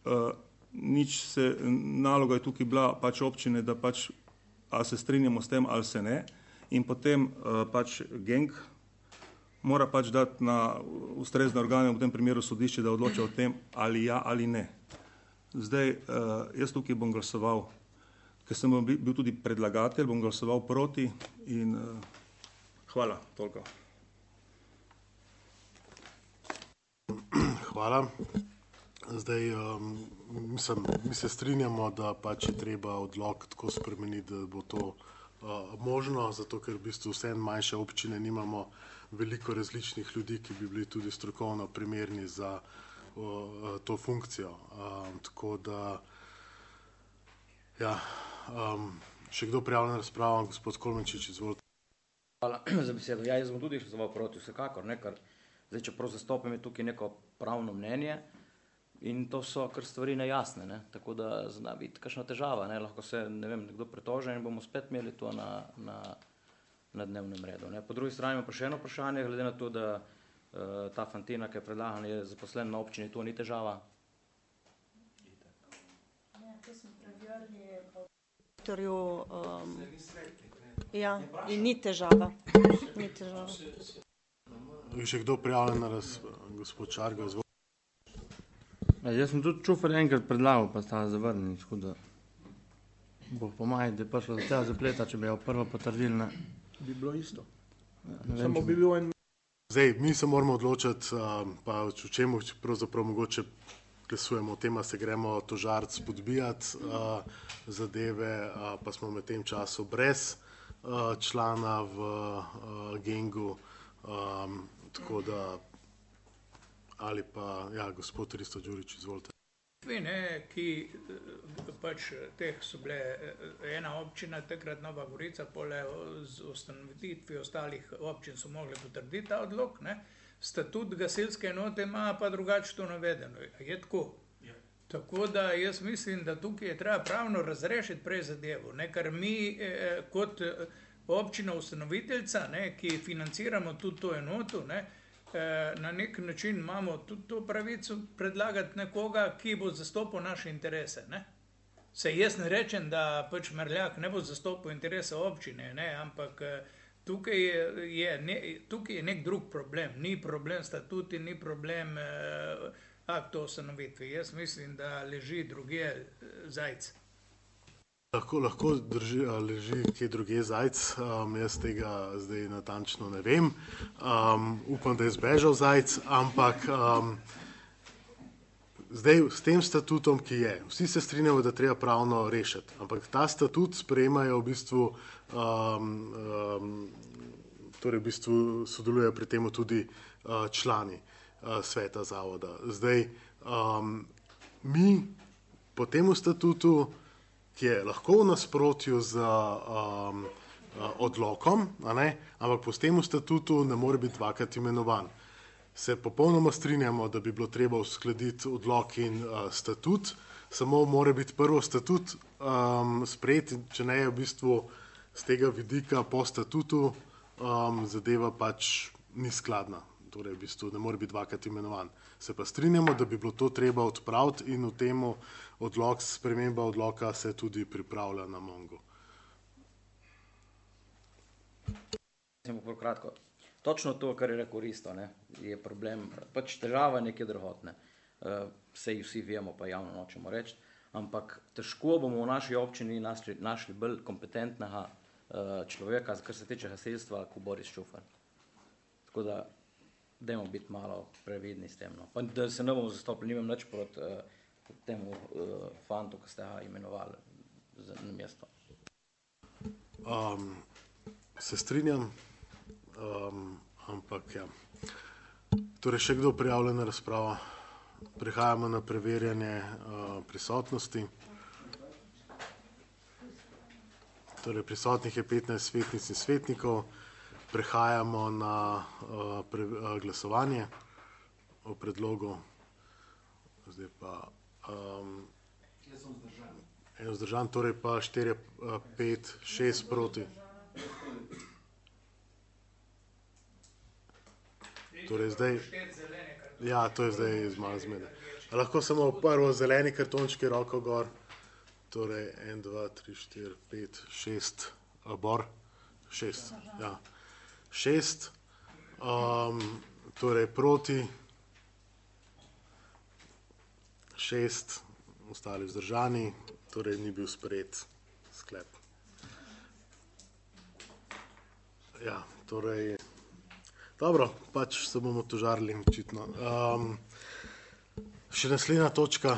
naloga je tukaj bila pač občine, da pač a se strinjamo s tem ali se ne, in potem pač GENK mora pač dati na ustrezne organe, v tem primeru sodišče, da odloča o tem ali ja ali ne. Zdaj, jaz tukaj bom glasoval, ker sem bil tudi predlagatelj, bom glasoval proti in hvala, toliko. Hvala. Zdaj, mi se strinjamo, da pač je treba odlok tako spremeniti, da bo to možno, zato ker v bistvu vse manjše občine nimamo veliko različnih ljudi, ki bi bili tudi strokovno primerni za to funkcijo. Tako da, ja, še kdo prijavljen na razpravo? Gospod Kolmenčič, izvolite. Hvala za besedo. Ja, jaz bom tudi glasoval proti, vsekakor, ne, ker zdaj, čeprav zastopam je tukaj neko pravno mnenje in to so kar stvari nejasne, ne, tako da zna biti kakšna težava, ne, lahko se, ne vem, nekdo pretoži in bomo spet imeli to na dnevnem redu, ne. Po drugi strani imam pa še eno vprašanje, glede na to, da ta fantina, ki je predlagana, je zaposlen na občini, to ni težava. Ne, to smo preverili po direktorju, ja, in ni težava. Ni težava. Še kdo prijavljen na gospod Čarga? Jaz sem tudi Čufer enkrat predlagal, pa sta zavrnili, tako da bo po maju, da je prišlo do tega zapleta, če bi jo prvo potrdili, ne. Bi bilo isto. Ne Samo vem, bi bil en. Zdaj, mi se moramo odločiti, pa v čemu pravzaprav mogoče glasujemo o tem, se gremo tožarc podbijati zadeve, pa smo med tem času brez člana v GENG-u, tako da ali pa, ja, gospod Risto Đurić, izvolite. Ne, ki pač teh so bile ena občina, takrat Nova Gorica, pole z ustanovitvijo ostalih občin so mogli potrditi ta odlok, ne. Statut gasilske enote ima pa drugače to navedeno. Je tako? Tako da jaz mislim, da tukaj je treba pravno razrešiti prej zadevo, ne, ker mi kot občina ustanoviteljca, ne, ki financiramo tudi to enoto, ne, na nek način imamo tudi to pravico predlagati nekoga, ki bo zastopal naše interese, ne. Saj jaz ne rečem, da pač Merljak ne bo zastopal interese občine, ne, ampak tukaj je nek drug problem. Ni problem statuti, ni problem akt o ustanovitvi. Jaz mislim, da leži drugje zajec. Lahko leži kje drugje zajec, jaz tega zdaj natančno ne vem. Upam, da je zbežal zajec, ampak zdaj s tem statutom, ki je, vsi se strinjamo, da treba pravno rešiti, ampak ta statut sprejemajo v bistvu, torej v bistvu sodelujejo pri tem tudi člani sveta zavoda. Zdaj, mi po tem statutu, ki je lahko v nasprotju z odlokom, ampak po tem statutu ne more biti dvakrat imenovan. Se popolnoma strinjamo, da bi bilo treba uskladiti odlok in statut, samo mora biti prvo statut sprejet, če ne je v bistvu z tega vidika po statutu zadeva pač ni skladna. Torej v bistvu ne more biti dvakrat imenovan. Se pa strinjamo, da bi bilo to treba odpraviti in v temu sprememba odloka se tudi pripravlja na Mongu. Kratko. Točno to, kar je rekel Risto, ne, je problem, pač težava nekje drugotne. Sej vsi vemo, pa javno nočemo reči, ampak težko bomo v naši občini našli bolj kompetentnega človeka, kar se tiče gasilstva, kot Boris Čufar. Tako da dajmo biti malo previdni s tem. No. Pa da se ne bomo zastopili, nimam nič proti temu fantu, ki ste ga imenovali na mesto. Se strinjam, ampak ja. Torej še kdo prijavljen na razpravo? Prehajamo na preverjanje prisotnosti. Torej prisotnih je 15 svetnic in svetnikov. Prehajamo na glasovanje o predlogu. Zdaj pa en vzdržan, torej pa 4, 5, 6 proti. Torej zdaj Ja, to je zdaj malo zmede. Lahko samo prvo zeleni kartončki, roko gor. Torej 1, 2, 3, 4, 5, 6, bor. 6, ja. 6. Torej proti. 6. Ostali vzdržani. Torej ni bil sprejet sklep. Ja, torej... Dobro, pač se bomo tožarili, očitno. Še naslednja točka.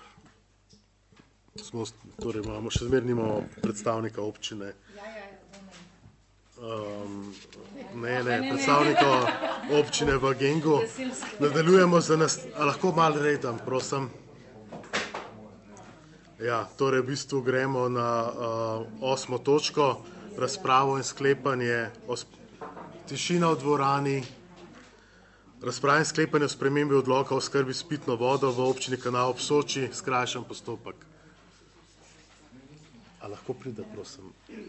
Torej imamo, še zmeraj nimamo predstavnika občine. Ne, predstavnika občine v Gengu. Nadaljujemo za nas... A lahko malo redam, prosim? Ja, torej v bistvu gremo na 8. točko, razpravo in sklepanje o tišina v dvorani, razprava in sklepanje o spremembi odloka o skrbi s pitno vodo v občini Kanal ob Soči, skrajšan postopek. A lahko pride, prosim?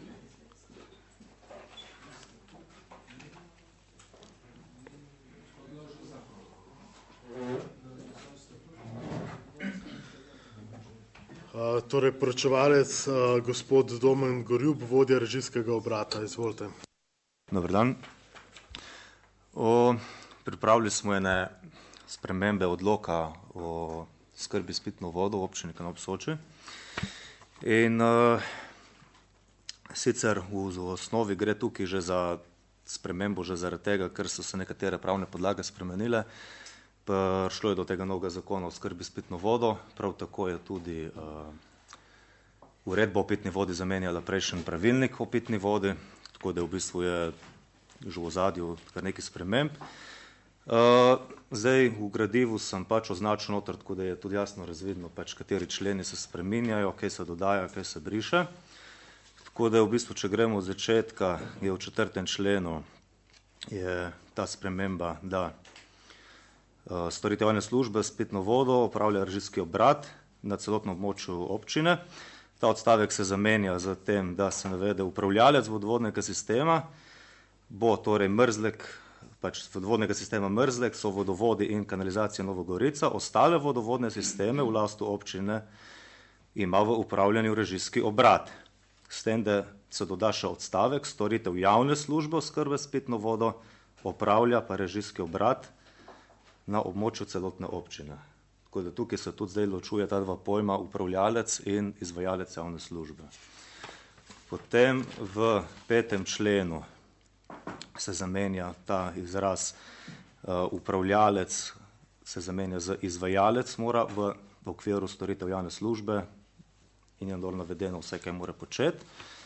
Torej, poročevalec gospod Domen Gorjub, vodja režijskega obrata. Izvolite. Dober dan. Pripravili smo ene spremembe odloka o skrbi s pitno vodo v občini Kanal ob Soči. In sicer v osnovi gre tukaj že za spremembo, že zaradi tega, ker so se nekatere pravne podlage spremenile. Prišlo je do tega novega zakona o skrbi s pitno vodo, prav tako je tudi uredba o pitni vodi zamenjala prejšnji pravilnik o pitni vodi, tako da v bistvu je že v ozadju kar nekaj sprememb. Zdaj v gradivu sem pač označil noter, tako da je tudi jasno razvidno, pač kateri členi se spreminjajo, kaj se dodaja, kaj se briše. Tako da v bistvu, če gremo od začetka, je v 4. členu je ta sprememba, da storitev javne službe s pitno vodo opravlja režijski obrat na celotnem območju občine. Ta odstavek se zamenja z tem, da se navede upravljalec vodovodnega sistema, bo torej Mrzlek, pač vodovodnega sistema Mrzlek, so vodovodi in kanalizacija Nova Gorica, ostale vodovodne sisteme v lasti občine ima v upravljanju režijski obrat. S tem, da se doda še odstavek, storitev javne službe oskrbe s pitno vodo opravlja pa režijski obrat na območju celotne občine. Tako da tukaj se tudi zdaj ločuje ta dva pojma, upravljalec in izvajalec javne službe. Potem v 5. členu se zamenja ta izraz upravljalec, se zamenja z izvajalec, mora v okviru storitev javne službe in je dol navedeno vse, kaj mora početi.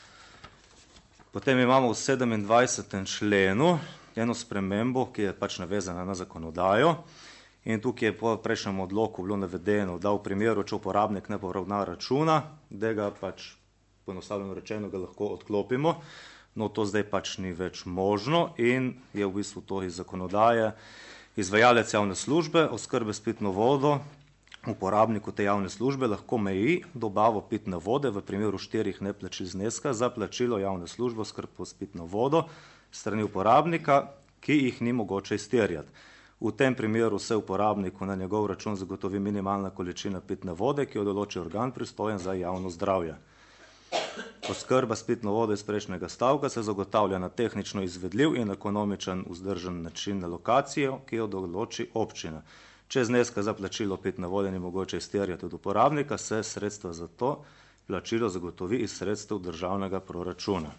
Potem imamo v 27. členu eno spremembo, ki je pač navezana na zakonodajo in tukaj je po prejšnjem odloku bilo navedeno, da v primeru, če uporabnik ne poravna računa, da ga pač poenostavljeno rečeno ga lahko odklopimo, no to zdaj pač ni več možno in je v bistvu to iz zakonodaje. Izvajalec javne službe oskrbe s pitno vodo uporabniku te javne službe lahko meji dobavo pitne vode v primeru 4 neplačil zneska za plačilo javne službe oskrbe s pitno vodo strani uporabnika, ki jih ni mogoče izterjati. V tem primeru se uporabniku na njegov račun zagotovi minimalna količina pitne vode, ki jo določi organ pristojen za javno zdravje. Oskrba s pitno vodo iz prejšnjega stavka se zagotavlja na tehnično izvedljiv in ekonomičen vzdržen način na lokacijo, ki jo določi občina. Če zneska za plačilo pitne vode ni mogoče izterjati od uporabnika, se sredstva za to plačilo zagotovi iz sredstev državnega proračuna.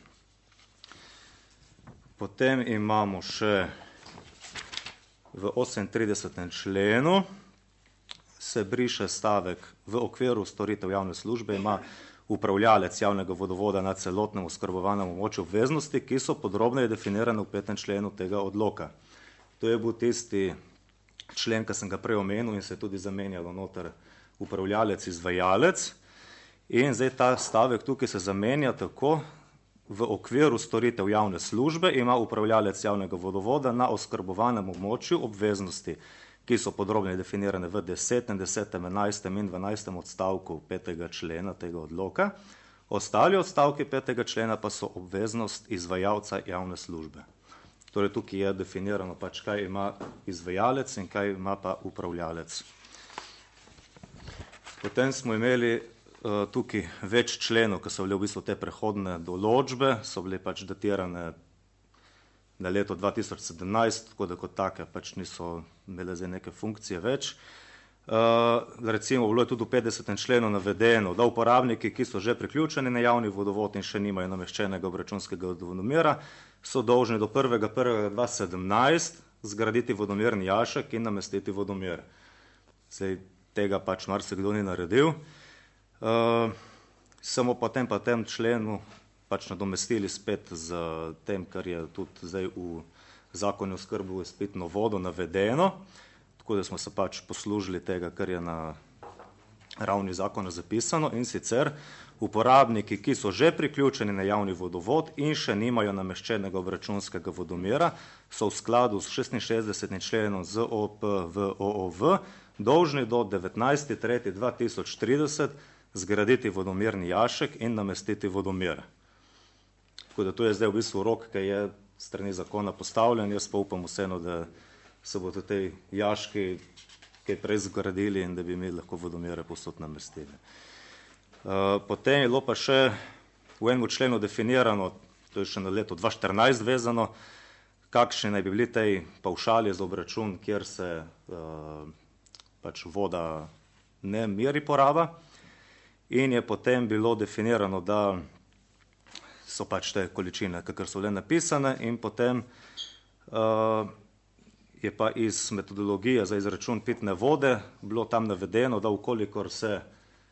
Potem imamo še v 38. členu se briše stavek v okviru storitev javne službe ima upravljalec javnega vodovoda na celotnem oskrbovanem območju obveznosti, ki so podrobneje definirane v 5. členu tega odloka. To je bil tisti člen, ki sem ga prej omenil in se je tudi zamenjalo noter upravljalec izvajalec in zdaj ta stavek tukaj se zamenja tako: v okviru storitev javne službe ima upravljalec javnega vodovoda na oskrbovanem območju obveznosti, ki so podrobneje definirane v 10., 10., 11. in 12. odstavku 5. člena tega odloka. Ostali odstavki 5. člena pa so obveznost izvajalca javne službe. Torej tukaj je definirano pač, kaj ima izvajalec in kaj ima pa upravljalec. Potem smo imeli tukaj več členov, ki so bile v bistvu te prehodne določbe, so bile pač datirane na leto 2017, tako da kot take pač niso imele zdaj neke funkcije več. Recimo bilo je tudi v 50. členu navedeno, da uporabniki, ki so že priključeni na javni vodovod in še nimajo nameščenega obračunskega vodomera, so dolžni do 1.1.2017 zgraditi vodomerni jašek in namestiti vodomer. Zdaj tega pač marsikdo ni naredil. Samo potem pa v tem členu pač nadomestili spet z tem, kar je tudi zdaj v zakonu o oskrbi s pitno vodo navedeno, tako da smo se pač poslužili tega, kar je na ravni zakona zapisano, in sicer uporabniki, ki so že priključeni na javni vodovod in še nimajo nameščenega obračunskega vodomera, so v skladu s 66. členom ZOPVOOV dolžni do 19.3.2030 zgraditi vodomerni jašek in namestiti vodomer. Tako da to je zdaj v bistvu rok, ki je strani zakona postavljen. Jaz pa upam vseeno, da se bodo te jaški kaj prej zgradili in da bi mi lahko vodomere povsod namestili. Potem je bilo pa še v enem členu definirano, to je še na leto 2014 vezano, kakšni naj bi bili tej pavšali za obračun, kjer se pač voda ne meri poraba, in je potem bilo definirano, da so pač te količine, kakor so bile napisane, in potem je pa iz metodologije za izračun pitne vode bilo tam navedeno, da ukolikor se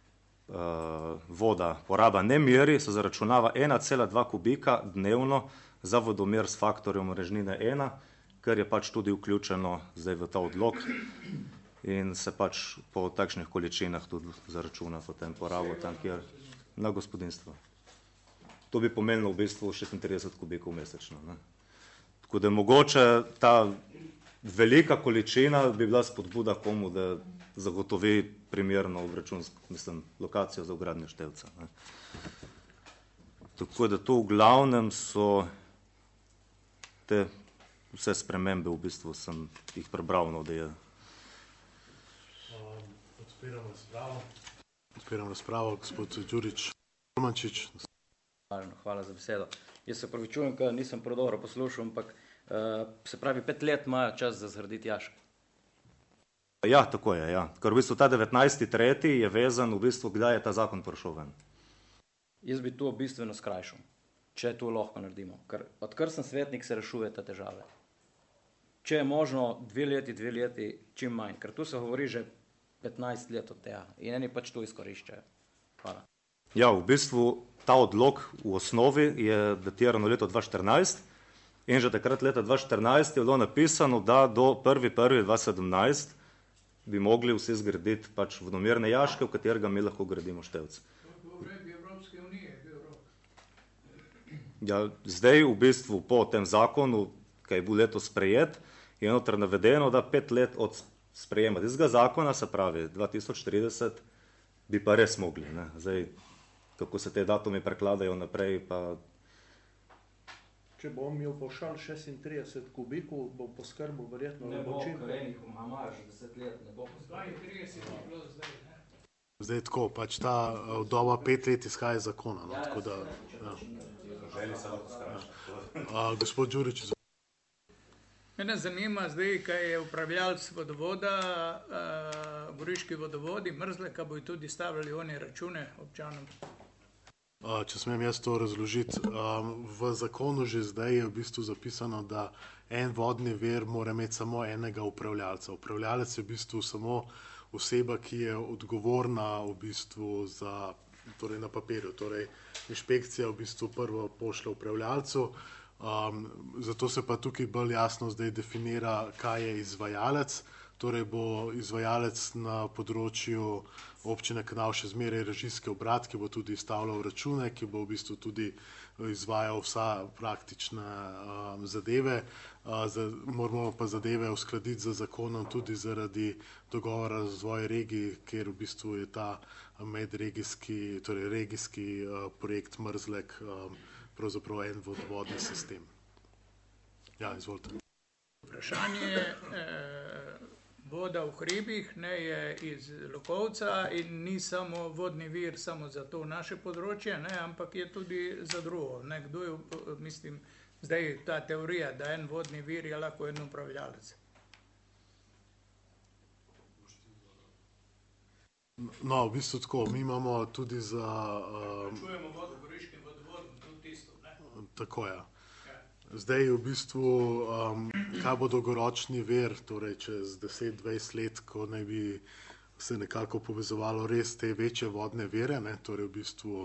voda poraba ne meri, se zaračunava 1,2 kubika dnevno za vodomer s faktorjem omrežnine 1, kar je pač tudi vključeno zdaj v ta odlok in se pač po takšnih količinah tudi zaračuna potem porabo tam, kjer na gospodinstvo. To bi pomenilo v bistvu 36 kubikov mesečno. Ne? Tako da mogoče ta velika količina bi bila spodbuda komu, da zagotovi primerno lokacijo za vgradnjo števca. Ne? Tako da to v glavnem so te vse spremembe, v bistvu sem jih prebral, no, da je. Odpiram razpravo, gospod Đurić. Romančič. Hvala za besedo. Jaz se opravičujem, ker nisem prav dobro poslušal, ampak se pravi 5 let imajo čas za zgraditi jašek. Ja, tako je, ja. Ker v bistvu ta 19.3. je vezan v bistvu, kdaj je ta zakon prišel ven. Jaz bi to bistveno skrajšal, če to lahko naredimo. Ker odkar sem svetnik, se rešuje te težave. Če je možno 2 leti, čim manj, ker tu se govori že 15 let od tega in eni pač to izkoriščajo. Hvala. Ja, v bistvu ta odlok v osnovi je datirano leto 2014 in že takrat leta 2014 je bilo napisano, da do 1.1.2017 bi mogli vsi zgraditi pač vodomerne jaške, v katerega mi lahko gradimo števce. Ja, zdaj v bistvu po tem zakonu, ki je bil letos sprejet, je noter navedeno, da 5 let od sprejema tistega zakona, se pravi 2030, bi pa res mogli. Ne? Zdaj, kako se te datumi prekladajo naprej, pa... Če bo imel pošal 36 kubikov, bo poskrbel verjetno... Ne bo, ker enih imajo že 10 let, ne bo poskrbel. 32 je bilo zdaj, ne? Zdaj tako, pač ta doba 5 let izhaja iz zakona, no, tako da... Gospod Đurić. Mene zanima zdaj, kaj je upravljalec vodovoda, Goriški vodovodi, Mrzleka, bojo tudi stavljali oni račune občanom. Če smem jaz to razložiti, v zakonu že zdaj je v bistvu zapisano, da en vodni vir mora imeti samo enega upravljalca. Upravljalec je v bistvu samo oseba, ki je odgovorna v bistvu za, torej na papirju. Torej, inšpekcija v bistvu prvo pošlje upravljalcu, zato se pa tukaj bolj jasno zdaj definira, kaj je izvajalec. Torej bo izvajalec na področju občine Kanal še zmeraj režijski obrat, ki bo tudi izstavljal račune, ki bo v bistvu tudi izvajal vsa praktične zadeve. Moramo pa zadeve uskladiti z zakonom tudi zaradi dogovora razvoja regij, kjer v bistvu je ta medregijski, torej regijski projekt Mrzlek pravzaprav en vodovodni sistem. Ja, izvolite. Vprašanje voda v hribih ne, je iz Lokovca in ni samo vodni vir samo za to naše področje, ne, ampak je tudi za drugo. Ne, kdo je, mislim, zdaj ta teorija, da en vodni vir je lahko en upravljalec. No, v bistvu tako, mi imamo tudi za... Čujemo vodo goriškim vodovodom, tudi tisto, ne? Tako je. Zdaj v bistvu, kaj bo dolgoročni vir, torej čez 10-20 let, ko naj bi se nekako povezovalo res te večje vodne vire, ne, torej v bistvu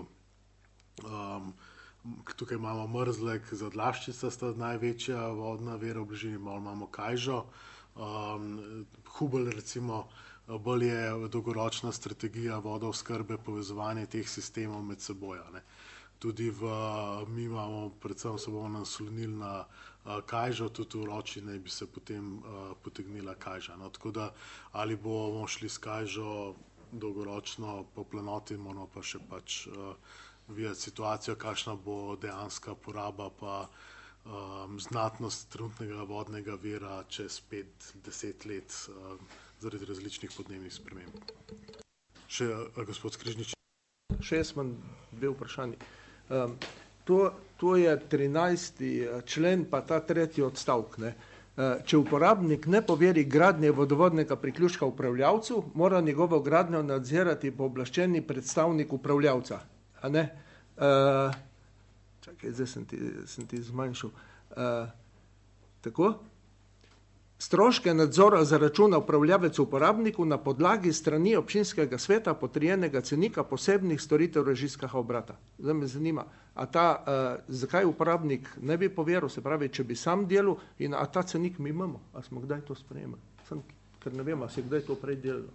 tukaj imamo Mrzlek, Zadlaščica sta največja vodna vira v bližini, malo imamo Kajžo, Hubelj recimo, bolj je dolgoročna strategija vodooskrbe, povezovanje teh sistemov med seboj, ne. Tudi mi imamo, predvsem se bomo naslonili na Kajžo, tudi v Roči naj bi se potem potegnila Kajža. No, tako da ali bomo šli s Kajžo dolgoročno po planoti, moramo pa še pač videti situacijo, kakšna bo dejanska poraba pa znatnost trenutnega vodnega vira čez 5-10 let zaradi različnih podnebnih sprememb. Še gospod Skrižnič. Še jaz imam dve vprašanje. To je 13. člen, pa ta tretji odstavek. Če uporabnik ne poveri gradnje vodovodnega priključka upravljavcu, mora njegovo gradnjo nadzirati pooblaščeni predstavnik upravljavca. A ne? Čakaj, zdaj sem ti zmanjšal. Tako? Stroške nadzora zaračuna upravljavec uporabniku na podlagi strani občinskega sveta potrjenega cenika posebnih storitev režijskega obrata. Zdaj me zanima, zakaj uporabnik ne bi poveril, se pravi, če bi sam delal in a ta cenik mi imamo, a smo kdaj to sprejemali? Ker ne vem, a se kdaj to prej delalo.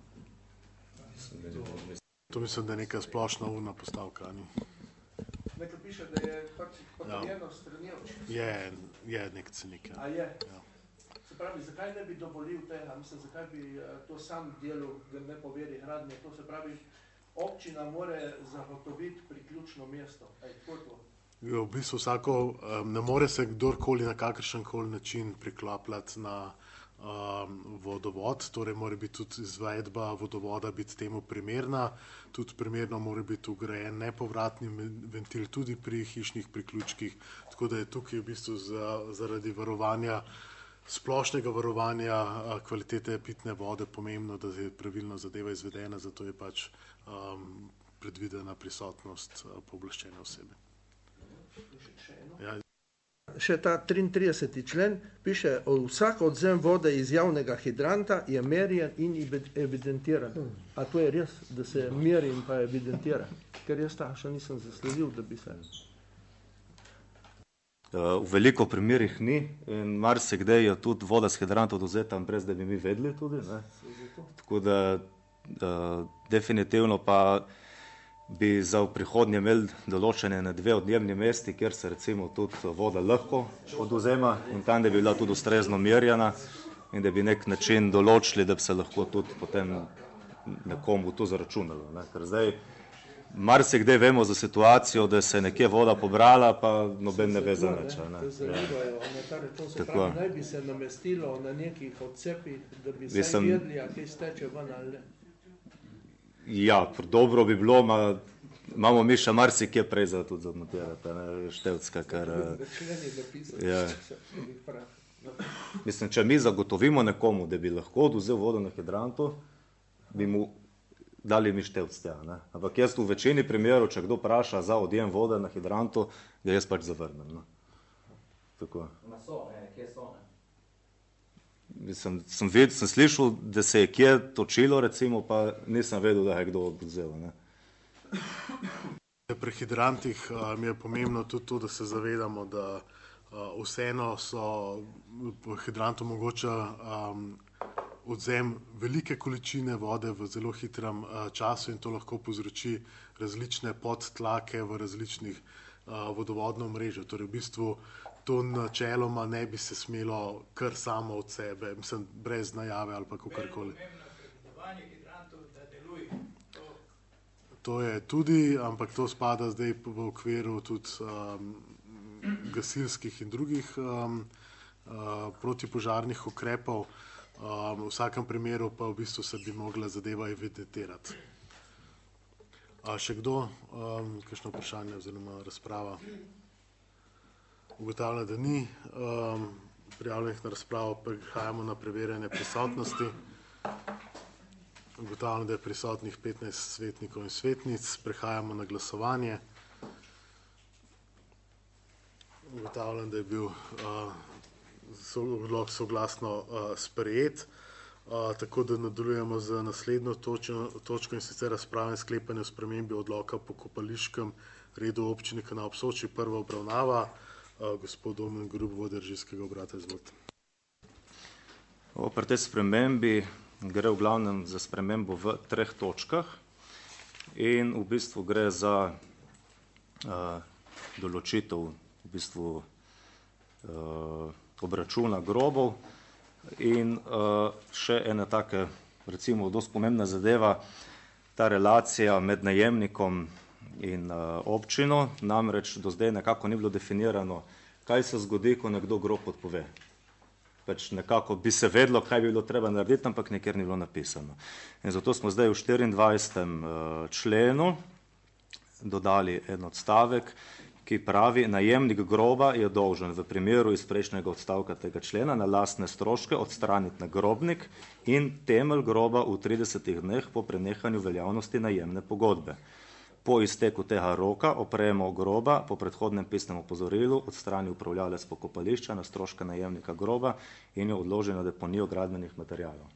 To mislim, da je neka splošna uvna postavka. Nekaj piše, da je pač potrjeno strani občinskega. Je nek cenik. A je? Se pravi, zakaj ne bi dovolil tega? Mislim, zakaj bi to sam delal, da ne poveri gradnje? To se pravi, občina more zagotoviti priključno mesto. V bistvu vsako, ne more se kdorkoli na kakršenkoli način priklapljati na vodovod, torej mora biti tudi izvedba vodovoda biti temu primerna, tudi primerno mora biti ugrajen nepovratni ventil tudi pri hišnih priključkih, tako da je tukaj v bistvu zaradi varovanja splošnega varovanja kvalitete pitne vode pomembno, da je pravilno zadeva izvedena, zato je pač predvidena prisotnost pooblaščene osebe. Še ta 33. člen piše, vsak odzem vode iz javnega hidranta je merjen in evidentiran. A to je res, da se meri in pa evidentira? Ker jaz ta še nisem zasledil, da bi se... V veliko primerih ni in marsikdaj je tudi voda s hidrantov odvzeta, brez da bi mi vedeli tudi. Ne? Tako da definitivno pa bi za v prihodnje imeli določene na 2 odjemni mesti, kjer se recimo tudi voda lahko odvzema in tam, da bi bila tudi ustrezno merjena in da bi nek način določili, da bi se lahko tudi potem nekomu to zaračunalo. Ne? Ker zdaj marsikdaj vemo za situacijo, da se nekje voda pobrala, pa noben ne ve za nič. Se pravi, naj bi se namestilo na nekih odcepih, da bi se vedli, a kaj steče ven ali ne? Ja, dobro bi bilo, imamo mi še marsikje prej za tudi zadmontirati, Števcka, ker... Mislim, če mi zagotovimo nekomu, da bi lahko odvzel vodo na hidrantu, bi mu dali mi Števc tja. Ampak jaz v večini primerov, če kdo vpraša za odjem vode na hidrantu, ga jaz pač zavrnem. Tako. Kje so, ne? Sem slišal, da se je kje točilo, recimo, pa nisem vedel, da je kdo odvzel. Pri hidrantih mi je pomembno tudi to, da se zavedamo, da vseeno so po hidrantu mogoče odvzem velike količine vode v zelo hitrem času in to lahko povzroči različne podtlake v različnih vodovodno mrežo. Torej v bistvu to načeloma ne bi se smelo kar samo od sebe, mislim, brez najave ali pa kakorkoli. To je tudi, ampak to spada zdaj v okviru tudi gasilskih in drugih protipožarnih ukrepov, v vsakem primeru pa v bistvu se bi mogla zadeva evidentirati. Še kdo? Kakšno vprašanje oziroma razprava? Ugotavljam, da ni prijavljenih na razpravo, prehajamo na preverjanje prisotnosti. Ugotavljam, da je prisotnih 15 svetnikov in svetnic. Prehajamo na glasovanje. Ugotavljam, da je bil odlok soglasno sprejet. Tako da nadaljujemo z naslednjo točko in sicer razprave in sklepanje o spremembi odloka po kopališkem redu občine Kanal ob Soči. Prva obravnava. Gospod Domen Grub, vodja režijskega obrata, izvolite. Pri tej spremembi gre v glavnem za spremembo v 3 točkah in v bistvu gre za določitev v bistvu obračuna grobov in še ena taka, recimo, dosti pomembna zadeva, ta relacija med najemnikom in občino, namreč do zdaj nekako ni bilo definirano, kaj se zgodi, ko nekdo grob odpove. Pač nekako bi se vedlo, kaj bi bilo treba narediti, ampak nikjer ni bilo napisano. In zato smo zdaj v 24. členu dodali en odstavek, ki pravi, najemnik groba je dolžen v primeru iz prejšnjega odstavka tega člena na lastne stroške odstraniti nagrobnik in temelj groba v 30 dneh po prenehanju veljavnosti najemne pogodbe. Po izteku tega roka opremo groba po predhodnem pisnem opozorilu odstrani upravljalec pokopališča na stroške najemnika groba in jo odloži na deponijo gradbenih materialov.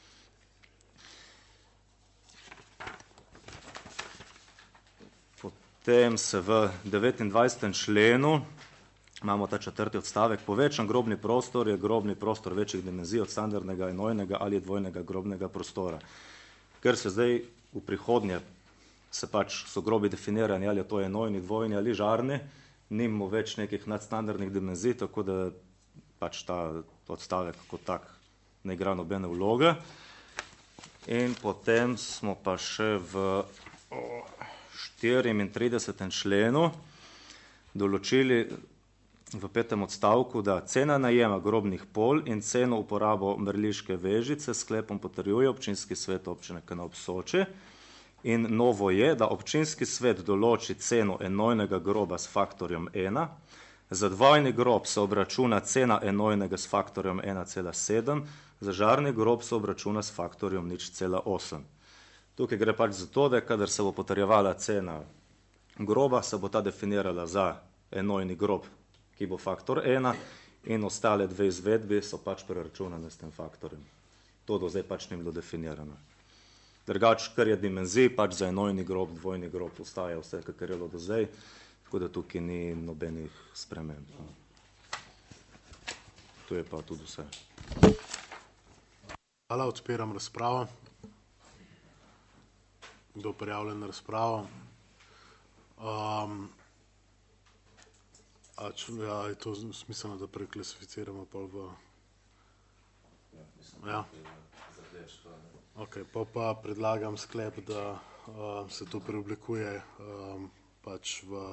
Potem se v 29. členu imamo ta 4. odstavek. Povečan grobni prostor je grobni prostor večjih dimenzij od standardnega enojnega ali dvojnega grobnega prostora. Ker se zdaj v prihodnje se pač so grobi definirani, ali je to enojni, dvojni ali žarni, nimamo več nekih nadstandardnih dimenzij, tako da pač ta odstavek kot tak ne igra nobene vloge. In potem smo pa še v 34. členu določili v 5. odstavku, da cena najema grobnih pol in ceno uporabo mrliške vežice sklepom potrjuje občinski svet občine Kanal ob Soči. In novo je, da občinski svet določi ceno enojnega groba s faktorjem 1, za dvojni grob se obračuna cena enojnega s faktorjem 1,7, za žarni grob se obračuna s faktorjem 0,8. Tukaj gre pač za to, da kadar se bo potrjevala cena groba, se bo ta definirala za enojni grob, ki bo faktor 1 in ostale dve izvedbi so pač preračunane s tem faktorjem. To do zdaj pač ni bilo definirano. Drugač, kar je dimenzij, pač za enojni grob, dvojni grob ostaja vse, kar je bilo do zdaj, tako da tukaj ni nobenih sprememb. To je pa tudi vse. Hvala, odpiram razpravo. Kdo prijavljen na razpravo? Je to smiselno, da preklasificiramo pa v... Ja. Ok, pa predlagam sklep, da se to preoblikuje pač v...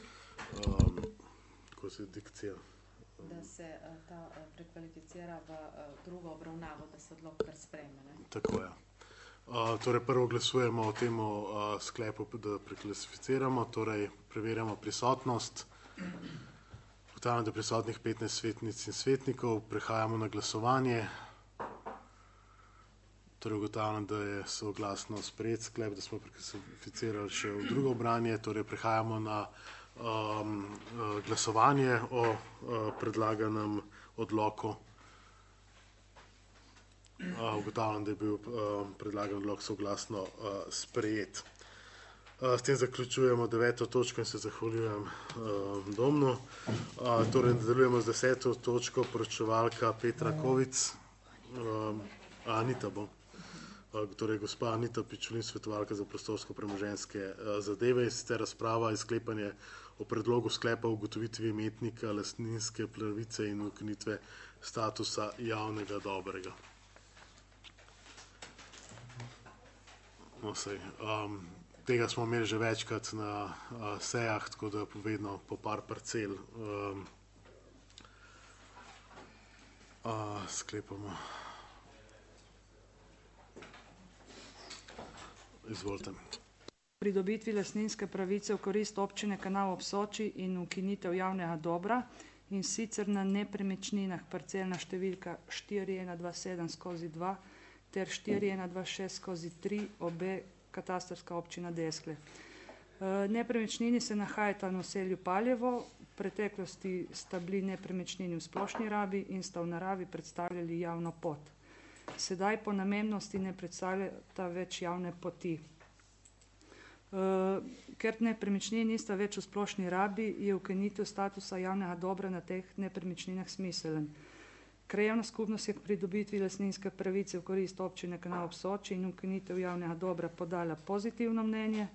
Kako se dikcija? Da se ta prekvalificira v drugo obravnavo, da se odlok kar sprejme. Tako je. Torej prvo glasujemo o tem sklepu, da preklasificiramo, torej preverjamo prisotnost. Ugotavljam, da je prisotnih 15 svetnic in svetnikov. Prehajamo na glasovanje. Torej ugotavljam, da je soglasno sprejet sklep, da smo preklasificirali še v drugo branje. Torej prehajamo na glasovanje o predlaganem odloku. Ugotavljam, da je bil predlagan odlok soglasno sprejet. S tem zaključujemo 9. točko in se zahvaljujem Domnu. Torej nadaljujemo z 10. točko, poročevalka Petra Kovic. Anita bo. Torej gospa Anita Pičulin, svetovalka za prostorsko-premoženjske zadeve, in sicer razprava in sklepanje o predlogu sklepa o ugotovitvi imetnika lastninske pravice in ukinitve statusa javnega dobrega. Tega smo imeli že večkrat na sejah, tako da vedno po par parcel. Sklepamo. Izvolite. Pridobitvi lastninske pravice v korist občine Kanal ob Soči in ukinitev javnega dobra, in sicer na nepremičninah parcelna številka 4127/2 ter 4126/3, obe katastrska občina Deskle. Nepremičnini se nahajata v naselju Paljevo, v preteklosti sta bili nepremičnini v splošni rabi in sta v naravi predstavljali javno pot. Sedaj po namembnosti ne predstavljata več javne poti. Ker nepremičnini nista več v splošni rabi, je ukinitev statusa javnega dobra na teh nepremičninah smiselen. Krajevna skupnost je k pridobitvi lastninske pravice v korist občine Kanal ob Soči in ukinitev javnega dobra podala pozitivno mnenje.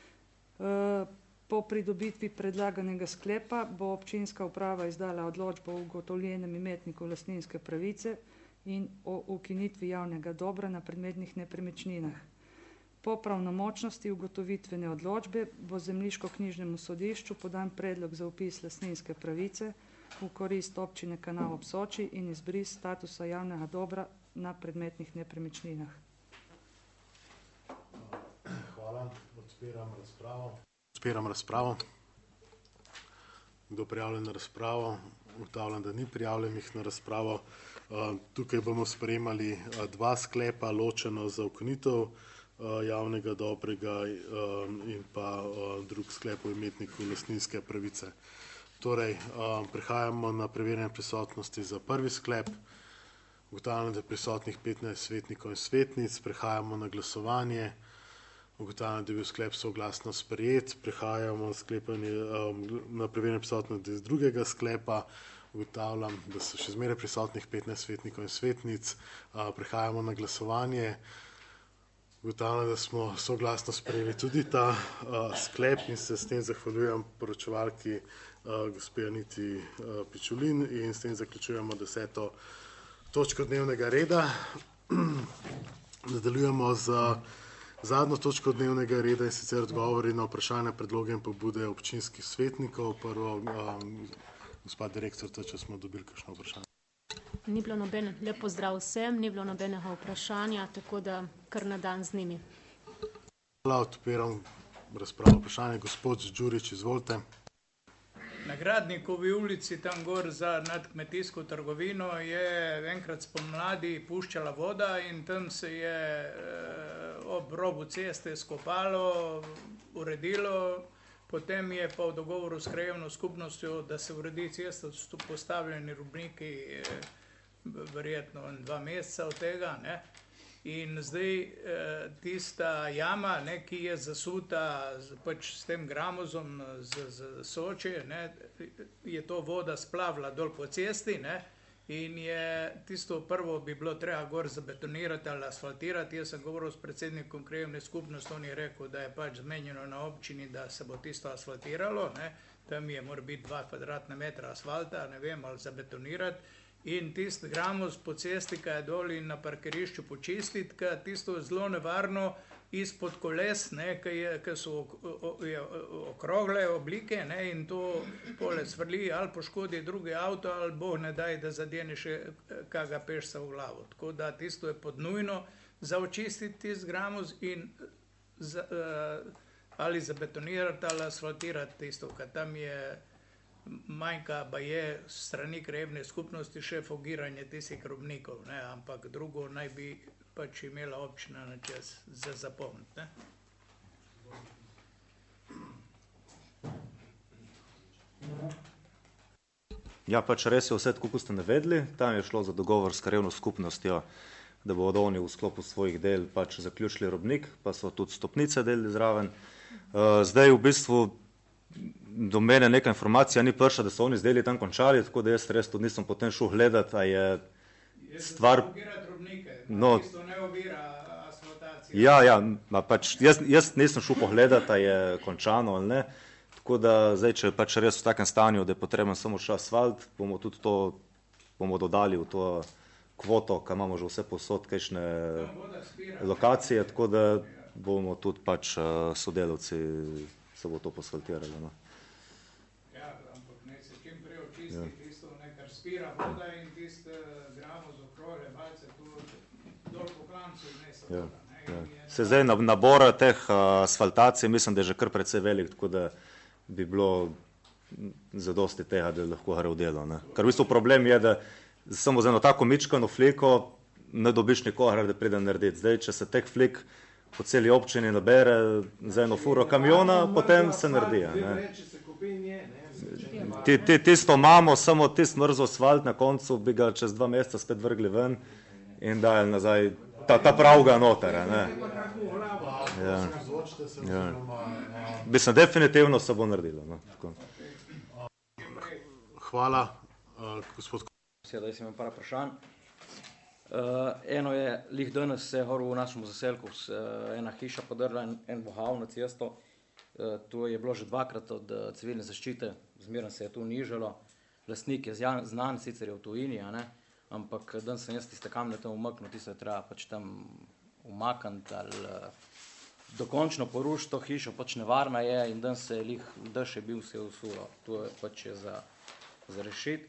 Po pridobitvi predlaganega sklepa bo občinska uprava izdala odločbo o ugotovljenem imetniku lastninske pravice in o ukinitvi javnega dobra na predmetnih nepremičninah. Po pravnomočnosti ugotovitvene odločbe bo zemljiško-knjižnemu sodišču podan predlog za vpis lastninske pravice v korist občine Kanal ob Soči in izbris statusa javnega dobra na predmetnih nepremičninah. Hvala. Odpiram razpravo. Kdo prijavljen na razpravo? Ugotavljam, da ni prijavljenih na razpravo. Tukaj bomo sprejemali dva sklepa, ločeno za ukinitev javnega dobrega in pa drug sklep o imetniku lastninske pravice. Torej, prehajamo na preverjanje prisotnosti za prvi sklep. Ugotavljam, da je prisotnih 15 svetnikov in svetnic. Prehajamo na glasovanje. Ugotavljam, da je bil sklep soglasno sprejet. Prehajamo na preverjanje prisotnosti iz drugega sklepa. Ugotavljam, da so še zmeraj prisotnih 15 svetnikov in svetnic. Prehajamo na glasovanje. Ugotavljam, da smo soglasno sprejeli tudi ta sklep in se s tem zahvaljujem poročevalki gospe Aniti Pičulin in s tem zaključujemo 10. točko dnevnega reda. Nadaljujemo z zadnjo točko dnevnega reda in sicer odgovori na vprašanja, predloge in pobude občinskih svetnikov. Prvo, gospod direktor, če smo dobili kakšno vprašanje. Ni bilo noben, lep pozdrav vsem, ni bilo nobenega vprašanja, tako da kar na dan z njimi. Hvala, odpiram razpravo vprašanje. Gospod Đurić, izvolite. Na Gradnikovi ulici, tam gor nad kmetijsko trgovino, je enkrat spomladi puščala voda in tam se je ob robu ceste skopalo, uredilo. Potem je pa v dogovoru s krajevno skupnostjo, da se uredi cesta, so postavljeni robniki verjetno 2 meseca od tega. In zdaj tista jama, ki je zasuta pač s tem gramozom z Soče, je to voda splavila dol po cesti in je tisto prvo bi bilo treba gor zabetonirati ali asfaltirati. Jaz sem govoril s predsednikom krajevne skupnosti, on je rekel, da je pač zmenjeno na občini, da se bo tisto asfaltiralo. Tam je mora biti 2 kvadratna metra asfalta, ne vem, ali zabetonirati. In tisti gramoz po cesti, ki je dol in na parkirišču počistiti, ker tisto je zelo nevarno izpod koles, ki so okrogle oblike in to pole svrli ali poškodi drugi avto ali boh ne daj, da zadene še kaga pešca v glavo. Tako da tisto je podnujno za očistiti tisti gramoz in ali zabetonirati ali asfaltirati tisto, ker tam je manjka baje strani krajevne skupnosti še fogiranje tistih robnikov, ampak drugo naj bi pač imela občina na čas za zapomniti. Ja, pač res je vse tako, kot ste navedli. Tam je šlo za dogovor s krajevno skupnostjo, da bodo oni v sklopu svojih del pač zaključili robnik, pa so tudi stopnice delili zraven. Zdaj v bistvu do mene neka informacija ni prišla, da so oni zdaj tam končali, tako da jaz res tudi nisem potem šel gledati, a je stvar... No, ja, pač jaz nisem šel pogledati, a je končano ali ne, tako da zdaj, če pač res v takem stanju, da je potreben samo še asfalt, bomo tudi to dodali v to kvoto, ki imamo že vse posod, kakšne lokacije, tako da bomo tudi pač sodelavci se bo to posfaltirali. Ja, ampak naj se čim prej očisti tisto, kar spira voda in tisto gremo z okrogle, malce tu dol po klancu in ne samo. Se zdaj nabor teh asfaltacij, mislim, da je že kar precej velik, tako da bi bilo zadosti tega, da lahko gre v delo. Ker v bistvu problem je, da samo z eno tako mičkano fliko ne dobiš nikogar, da pride narediti. Zdaj, če se teh flik po celi občini nabere za eno furo kamiona, potem se naredi. Tisto imamo, samo tisto mrzo asfalt, na koncu bi ga čez 2 meseca spet vrgli ven in dajali nazaj ta pravga noter. Mislim, definitivno se bo naredilo. Hvala, gospod. Sedaj si imam par vprašanj. Eno je, lih danes se je v našem zaselku ena hiša podrla, en vohal na cesto. To je bilo že 2-krat od civilne zaščite, zmerno se je tu nižalo. Lastnik je znan, sicer je v tujini, ampak danes sem jaz tiste kamne tam umaknil, tisto je treba pač tam umakniti ali dokončno porušiti to hišo, pač nevarna je in danes se je lih, dež je bil vse usulo. To je pač za rešiti.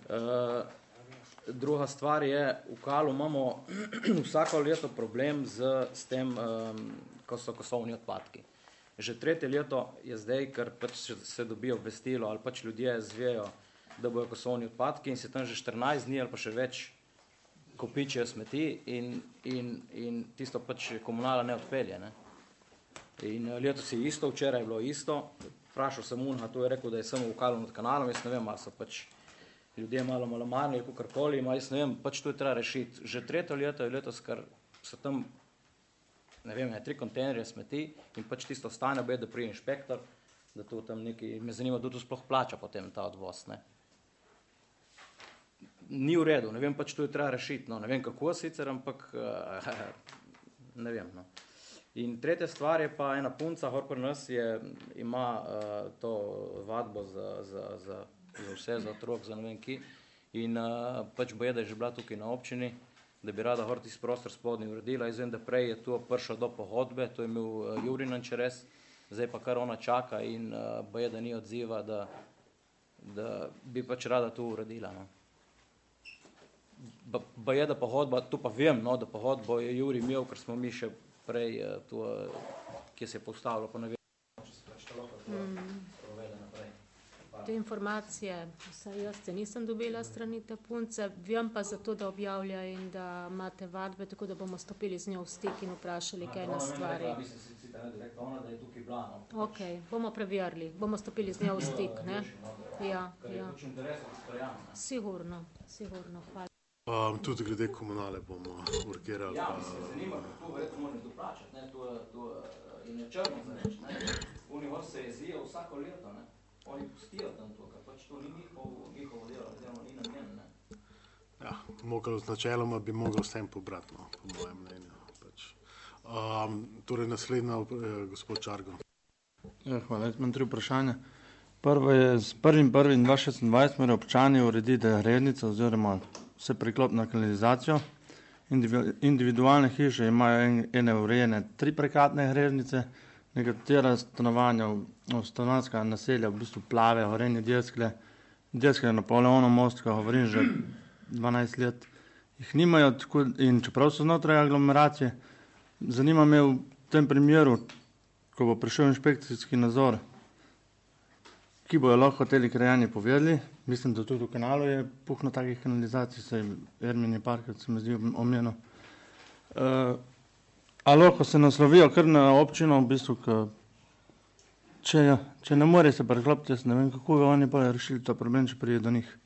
Druga stvar je, v Kalu imamo vsako leto problem s tem, ko so kosovni odpadki. Že 3. leto je zdaj, ker pač se dobijo obvestilo ali pač ljudje zvejo, da bojo kosovni odpadki in se tam že 14 dni ali pa še več kopičijo smeti in tisto pač komunala ne odpelje. In letos je isto, včeraj je bilo isto. Vprašal sem Unha, to je rekel, da je samo v Kalu nad kanalom, jaz ne vem, ali so pač ljudje malo malomarni, kakorkoli, jaz ne vem, pač to je treba rešiti. Že 3. leto je letos, ker so tam, ne vem, 3 kontejnerje smeti in pač tisto ostane, da prije inšpektor, da to tam nekaj, me zanima, da to sploh plača potem ta odvoz, Ni v redu, ne vem, pač to je treba rešiti, ne vem kako sicer, ampak ne vem, In tretja stvar je pa ena punca, gor pri nas ima to vadbo za vse, za otrok, za ne vem ki. In pač boje, da je že bila tukaj na občini, da bi rada gor tisti prostor spodnji uredila. Jaz vem, da prej je tu prišlo do pohodbe, to je imel Jurinan čeres, zdaj pa kar ona čaka in boje, da ni odziva, da bi pač rada tu uredila. Boje, da pohodba, tu pa vem, da pohodbo je Juri imel, ker smo mi še prej tu, kje se je postavilo, pa ne vem, če se pač to lahko provede naprej. Te informacije, vsaj jaz se nisem dobila strani te punce, vem pa zato, da objavlja in da imate vadbe, tako da bomo stopili z njo v stik in vprašali, kaj na stvari. Ok, bomo preverili, bomo stopili z njo v stik, ne? Ja. Sigurno, hvala. Tudi glede komunale bomo urgirali. Ja, se zanima, kako verjetno moram doplačati, to je nečrno za reči, Oni gor se jezijo vsako leto, Oni pustijo tam to, ker pač to ni njihovo delo, oziroma ni namen, Ja, načeloma bi mogel s tem pobrati, po mojem mnenju. Torej naslednja, gospod Čargo. Hvala, jaz imam 3 vprašanja. Prvo je, s 1.1.2026 morajo občani urediti rednico oziroma se priklopiti na kanalizacijo. Individualne hiše imajo ene urejene 3-prekatne rednice, nekatera stanovanja, stanovanjska naselja v bistvu plave, gorenje deskle na Napoleonov most, ko govorim že 12 let, jih nimajo, in čeprav so znotraj aglomeracije, zanima me v tem primeru, ko bo prišel inšpekcijski nadzor, ki bojo lahko hoteli krajani povedali, mislim, da tudi v kanalu je puhno takih kanalizacij, saj Ermini park, se mi zdi omenil. A lahko se naslovijo kar na občino, v bistvu, če ne more se priklopiti, jaz ne vem, kako bi oni pa rešili ta problem, če prije do njih.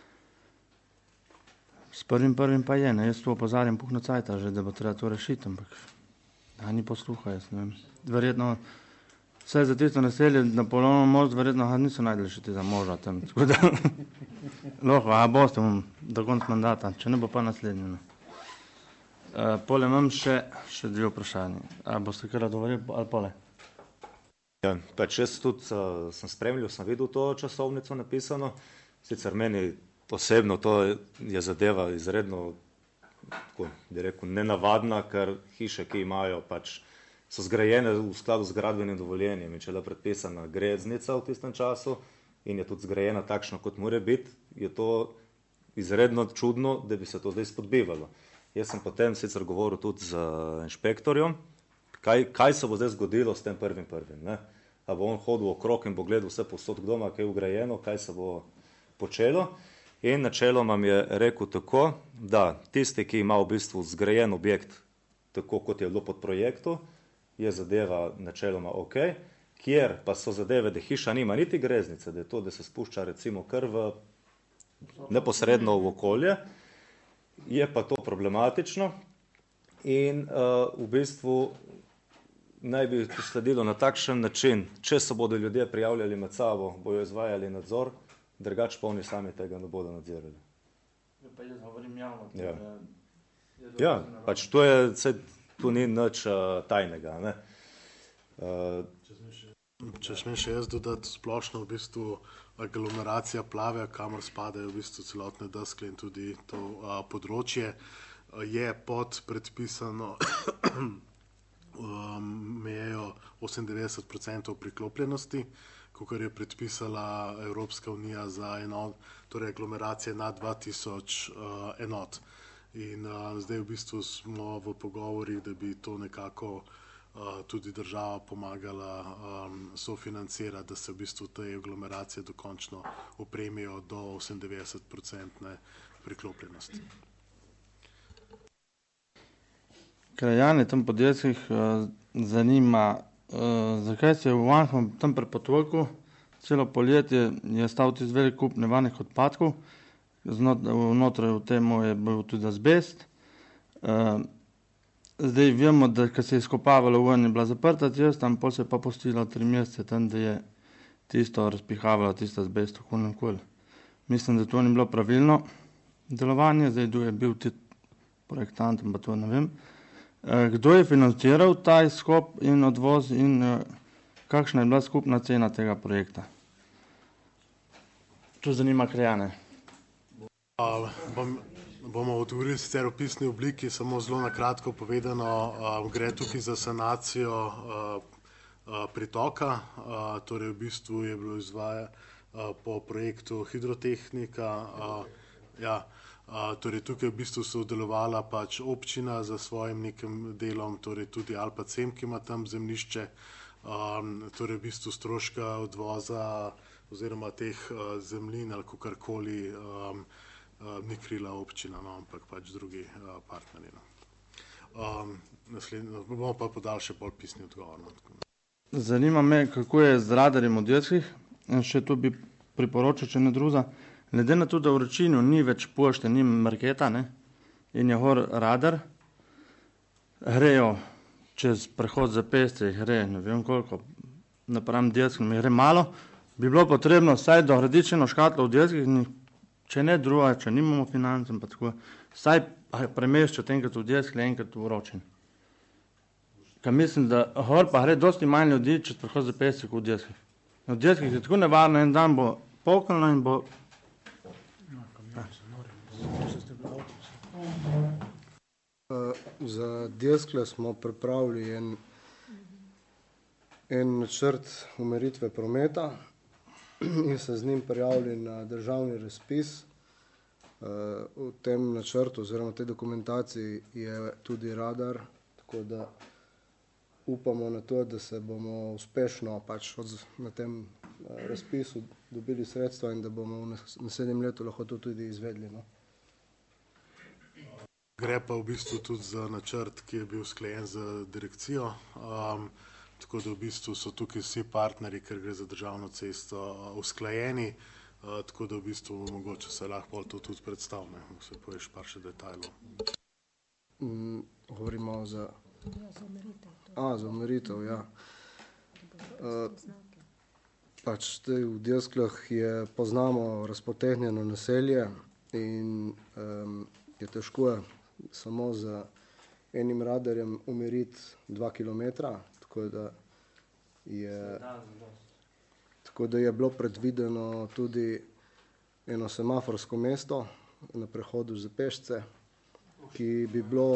S 1.1. pa je, jaz to opozarjam puhno cajta že, da bo treba to rešiti, ampak ni posluha, jaz ne vem. Verjetno, vse za tisto naselje, Napoleonov most, verjetno niso najdeli še tega moža tam, tako da lahko, boste do konca mandata, če ne bo pa naslednji. Pole imam še 2 vprašanje. A boste kar odgovorili ali pole? Ja, pač jaz tudi sem spremljal, sem videl to časovnico napisano, sicer meni osebno to je zadeva izredno, tako bi rekel, nenavadna, ker hiše, ki imajo pač so zgrajene v skladu z gradbenim dovoljenjem in če je predpisana greznica v tistem času in je tudi zgrajena takšno, kot mora biti, je to izredno čudno, da bi se to zdaj spodbivalo. Jaz sem potem sicer govoril tudi z inšpektorjem, kaj se bo zdaj zgodilo s tem 1.1. Ne? A bo on hodil okrog in bo gledal vse posod, kdo ima kaj ugrajeno, kaj se bo počelo. In načeloma mi je rekel tako, da tisti, ki ima v bistvu zgrajen objekt, tako kot je bilo pod projektu, je zadeva načeloma ok, kjer pa so zadeve, da hiša nima niti greznice, da je to, da se spušča recimo kar neposredno v okolje, je pa to problematično in v bistvu naj bi sledilo na takšen način, če se bodo ljudje prijavljali med sabo, bojo izvajali nadzor, drugače pa oni sami tega ne bodo nadzirali. Pa jaz govorim javno. Ja, pač tu ni nič tajnega. Ne? Če smem še jaz dodati splošno, v bistvu aglomeracija Plave, kamor spadajo v bistvu celotne Deskle in tudi to področje, je pod predpisano mejo 98% priklopljenosti, kakor je predpisala Evropska unija za torej aglomeracije nad 2000 enot. In zdaj v bistvu smo v pogovorih, da bi to nekako tudi država pomagala sofinancirati, da se v bistvu te aglomeracije dokončno opremijo do 98% priklopljenosti. Krajane tam po Deskih zanima, zakaj se je v Anhovem tam pri potoku celo poletje je stal tisti velik kup nevarnih odpadkov, vnotraj v temu je bil tudi azbest. Zdaj vemo, da ko se je izkopavalo ven, je bila zaprta cesta, in potem se je pa pustila 3 mesece tam, da je tisto razpihavalo, tisto azbest okoli naokoli. Mislim, da to ni bilo pravilno delovanje, zdaj kdo je bil tudi projektant, pa to ne vem. Kdo je financiral ta izkop in odvoz in kakšna je bila skupna cena tega projekta? To zanima krajane. Bomo odgovorili sicer v pisni obliki, samo zelo na kratko povedano, gre tukaj za sanacijo pritoka, torej v bistvu je bilo po projektu hidrotehnika, torej tukaj v bistvu sodelovala pač občina za svojim nekim delom, torej tudi Alpa Cem, ki ima tam zemljišče, torej v bistvu stroška odvoza oziroma teh zemljin ali kakorkoli ni krila občina, no, ampak pač drugi partnerji. Bomo pa podali še bolj pisni odgovor. Zanima me, kako je z radarjem v Deskih, še tu bi priporočil, če ne druga. Glede na to, da v Ročinu ni več pošte, ni marketa, ne, in je gor radar, grejo čez prehod za pešce, gre ne vem koliko, napram Deskim, gre malo, bi bilo potrebno vsaj dograditi eno škatlo v Deskih, če ne druga, če nimamo financem, pa tako, vsaj premeščati enkrat v Deskle, enkrat v Ročin. Ker mislim, da gor pa gre dosti manj ljudi čez prehod za pešce kot v Deskih. V Deskih je tako nevarno, en dan bo pokalno in bo... Za Deskle smo pripravili en načrt umeritve prometa in se z njim prijavili na državni razpis. V tem načrtu oziroma tej dokumentaciji je tudi radar, tako da upamo na to, da se bomo uspešno pač na tem razpisu dobili sredstva in da bomo v naslednjem letu lahko to tudi izvedli. No? Gre pa v bistvu tudi za načrt, ki je bil sklejen z direkcijo, tako da v bistvu so tukaj vsi partnerji, ker gre za državno cesto, usklajeni, tako da v bistvu mogoče se lahko to tudi predstavlja. Se poveš par še detajlov. Govorimo za... za umeritev, ja. Pač v Desklah poznamo razpotegnjeno naselje in je težko samo z enim radarjem umeriti 2 kilometra, tako da je bilo predvideno tudi eno semaforsko mesto na prehodu za pešce, ki bi bilo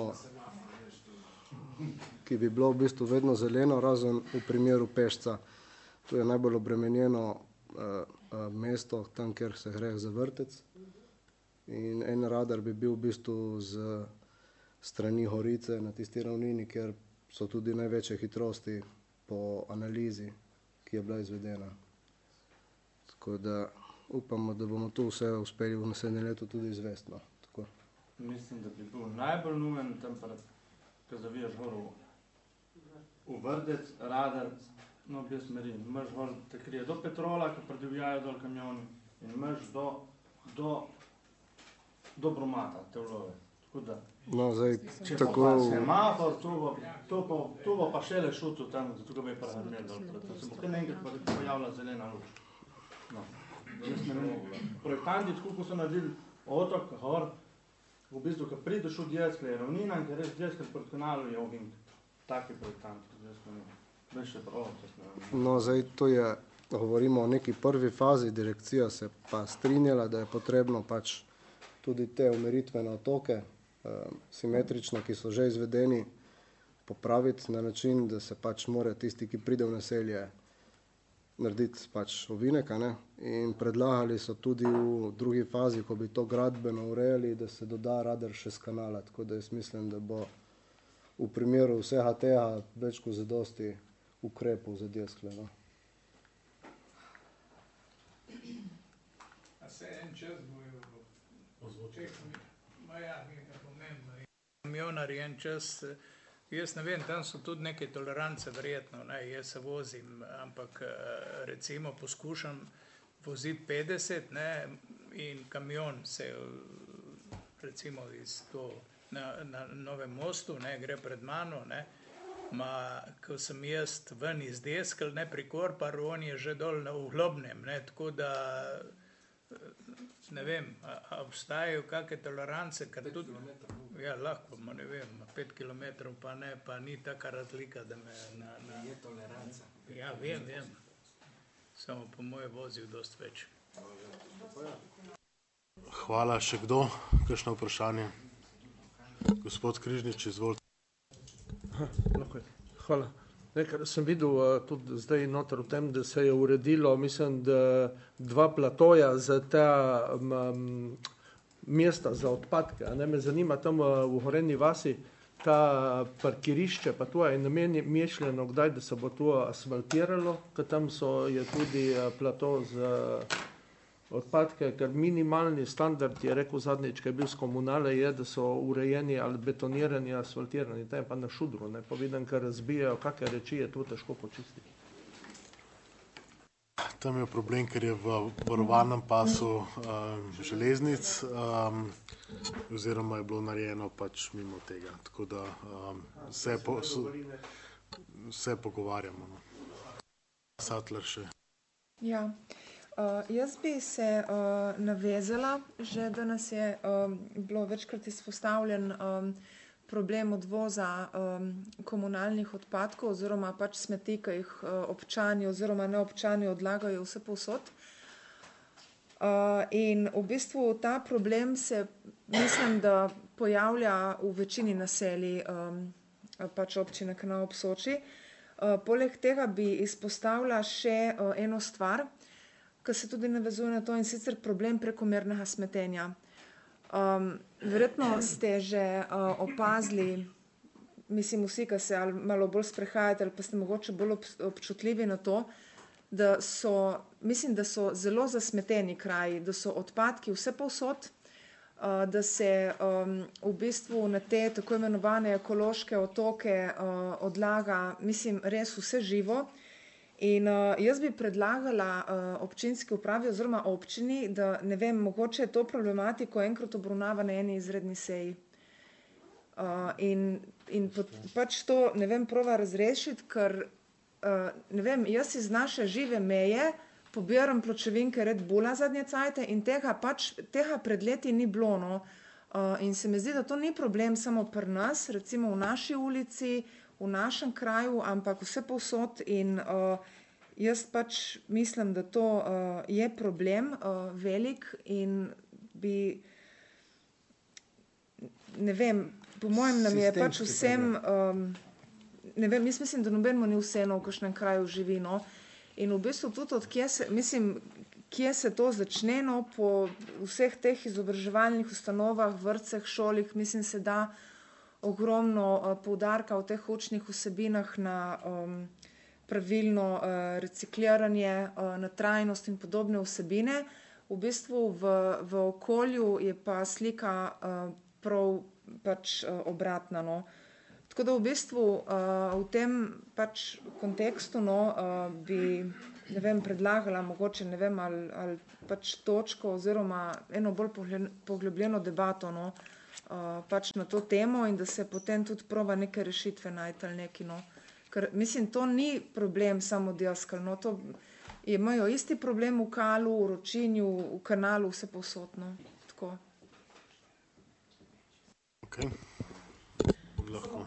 v bistvu vedno zeleno, razen v primeru pešca. To je najbolj obremenjeno mesto, tam, kjer se gre za vrtec. In en radar bi bil v bistvu z strani Horice na tisti ravnini, kjer so tudi največje hitrosti po analizi, ki je bila izvedena. Tako da upamo, da bomo to vse uspeli v naslednjem letu tudi izvesti. No. Tako. Mislim, da bi bil najbolj numen tam, ko zaviješ gor v Vrdec, radar, no, obe smeri. Imaš gor, te krije do Petrola, ko predivjajo dol kamioni, in imaš do Bromata, te vlove. Tako da, no, zdaj, če tako... pa semafor, to bo pa šele šutil tam, zato ga bi prehrnil dol. Se bo kar nekaj pojavila zelena luč. No. Projektanti, tako ko so naredili otok, gor, v bistvu, ko prideš v Djerskle, je ravnina, in ker reš Djerskle pred kanalu je ovink. Taki projektanti, veš še prav, če smo... No, zdaj to je, govorimo o neki prvi fazi, direkcija se pa strinjala, da je potrebno pač tudi te umeritvene otoke, simetrično, ki so že izvedeni, popraviti na način, da se pač mora tisti, ki pride v naselje, narediti pač ovinek, ne? In predlagali so tudi v drugi fazi, ko bi to gradbeno urejali, da se doda radar še z kanala, tako da jaz mislim, da bo v primeru vsega tega več kot zadosti ukrepov za Djerskle. No? A se en čas bojo ozvočekami, ja, nekaj pomembno. Kamionari en čas, jaz ne vem, tam so tudi neke tolerance verjetno, ne, jaz se vozim, ampak recimo poskušam voziti 50, ne, in kamion se recimo iz to na Novem mostu, ne, gre pred mano, ne, ko sem jaz ven iz Deskel, ne, pri Korparu, on je že dol v Globnem, ne, tako da ne vem, a obstajajo kakšne tolerance, ker tudi, ja, lahko, ne vem, 5 kilometrov pa ne, pa ni taka razlika, da me Je toleranca. Ja, vem, samo po moje vozil dosti več. Hvala. Še kdo? Kakšno vprašanje? Gospod Križnič, izvolite. Hvala. Ker sem videl tudi zdaj noter v tem, da se je uredilo, mislim, da 2 platoja za ta mesta za odpadke. Ne, me zanima tam v Gorenji vasi ta parkirišče, pa to je mišljeno kdaj, da se bo to asfaltiralo, ker tam je tudi plato za odpadke, ker minimalni standard je rekel zadnjič, ki je bil z komunale, je, da so urejeni ali betonirani, asfaltirani, tam pa na šudru, ne, pa vidim, ker razbijajo kakšne reči, je to težko počistiti. Tam je problem, ker je v varovanem pasu železnic, oziroma je bilo narejeno pač mimo tega, tako da se pogovarjamo. Sattler še. Ja. Jaz bi se navezala, že danes je bilo večkrat izpostavljen problem odvoza komunalnih odpadkov oziroma pač smeti, ki jih občani oziroma neobčani odlagajo vse povsod. In v bistvu ta problem se, mislim, da pojavlja v večini naselij pač občine Kanal ob Soči. Poleg tega bi izpostavila še eno stvar, ki se tudi navezuje na to, in sicer problem prekomernega smetenja. Verjetno ste že opazili, mislim vsi, ki se malo bolj sprehajate ali pa ste mogoče bolj občutljivi na to, da so, mislim, da so zelo zasmeteni kraji, da so odpadki vse povsod, da se v bistvu na te tako imenovane ekološke otoke odlaga, mislim, res vse živo. In jaz bi predlagala občinski upravi oziroma občini, da ne vem, mogoče to problematiko enkrat obravnava na eni izredni seji. In pač to, ne vem, prova razrešiti, ker, ne vem, jaz iz naše žive meje pobiram pločevinke Red Bulla zadnje cajte in tega pred leti ni bilo, no. In se mi zdi, da to ni problem samo pri nas, recimo v naši ulici, v našem kraju, ampak vse povsod in jaz pač mislim, da to je problem velik in bi, ne vem, po mojem nam je pač vsem, ne vem, jaz mislim, da nobenemu ni vseeno v kakšnem kraju živi, no. In v bistvu tudi odkje se, mislim, kje se to začne, no, po vseh teh izobraževalnih ustanovah, vrtcih, šolih, mislim, se da ogromno poudarka v teh učnih vsebinah na pravilno recikliranje, na trajnost in podobne vsebine. V bistvu v okolju je pa slika prav pač obratna, no. Tako da v bistvu v tem pač kontekstu, no, bi, ne vem, predlagala mogoče, ne vem, ali pač točko oziroma eno bolj poglobljeno debato, no, pač na to temo in da se potem tudi proba neke rešitve najti ali neki, no. Ker mislim, to ni problem samo Diaskal, no, to imajo isti problem v Kalu, v Ročinju, v Kanalu, vse povsod, no, tako. Ok, lahko.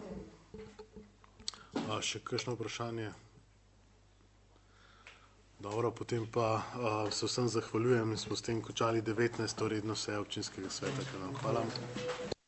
Še kakšno vprašanje? Dobro, potem pa se vsem zahvaljujem in smo s tem končali 19. redno sejo občinskega sveta. Hvala.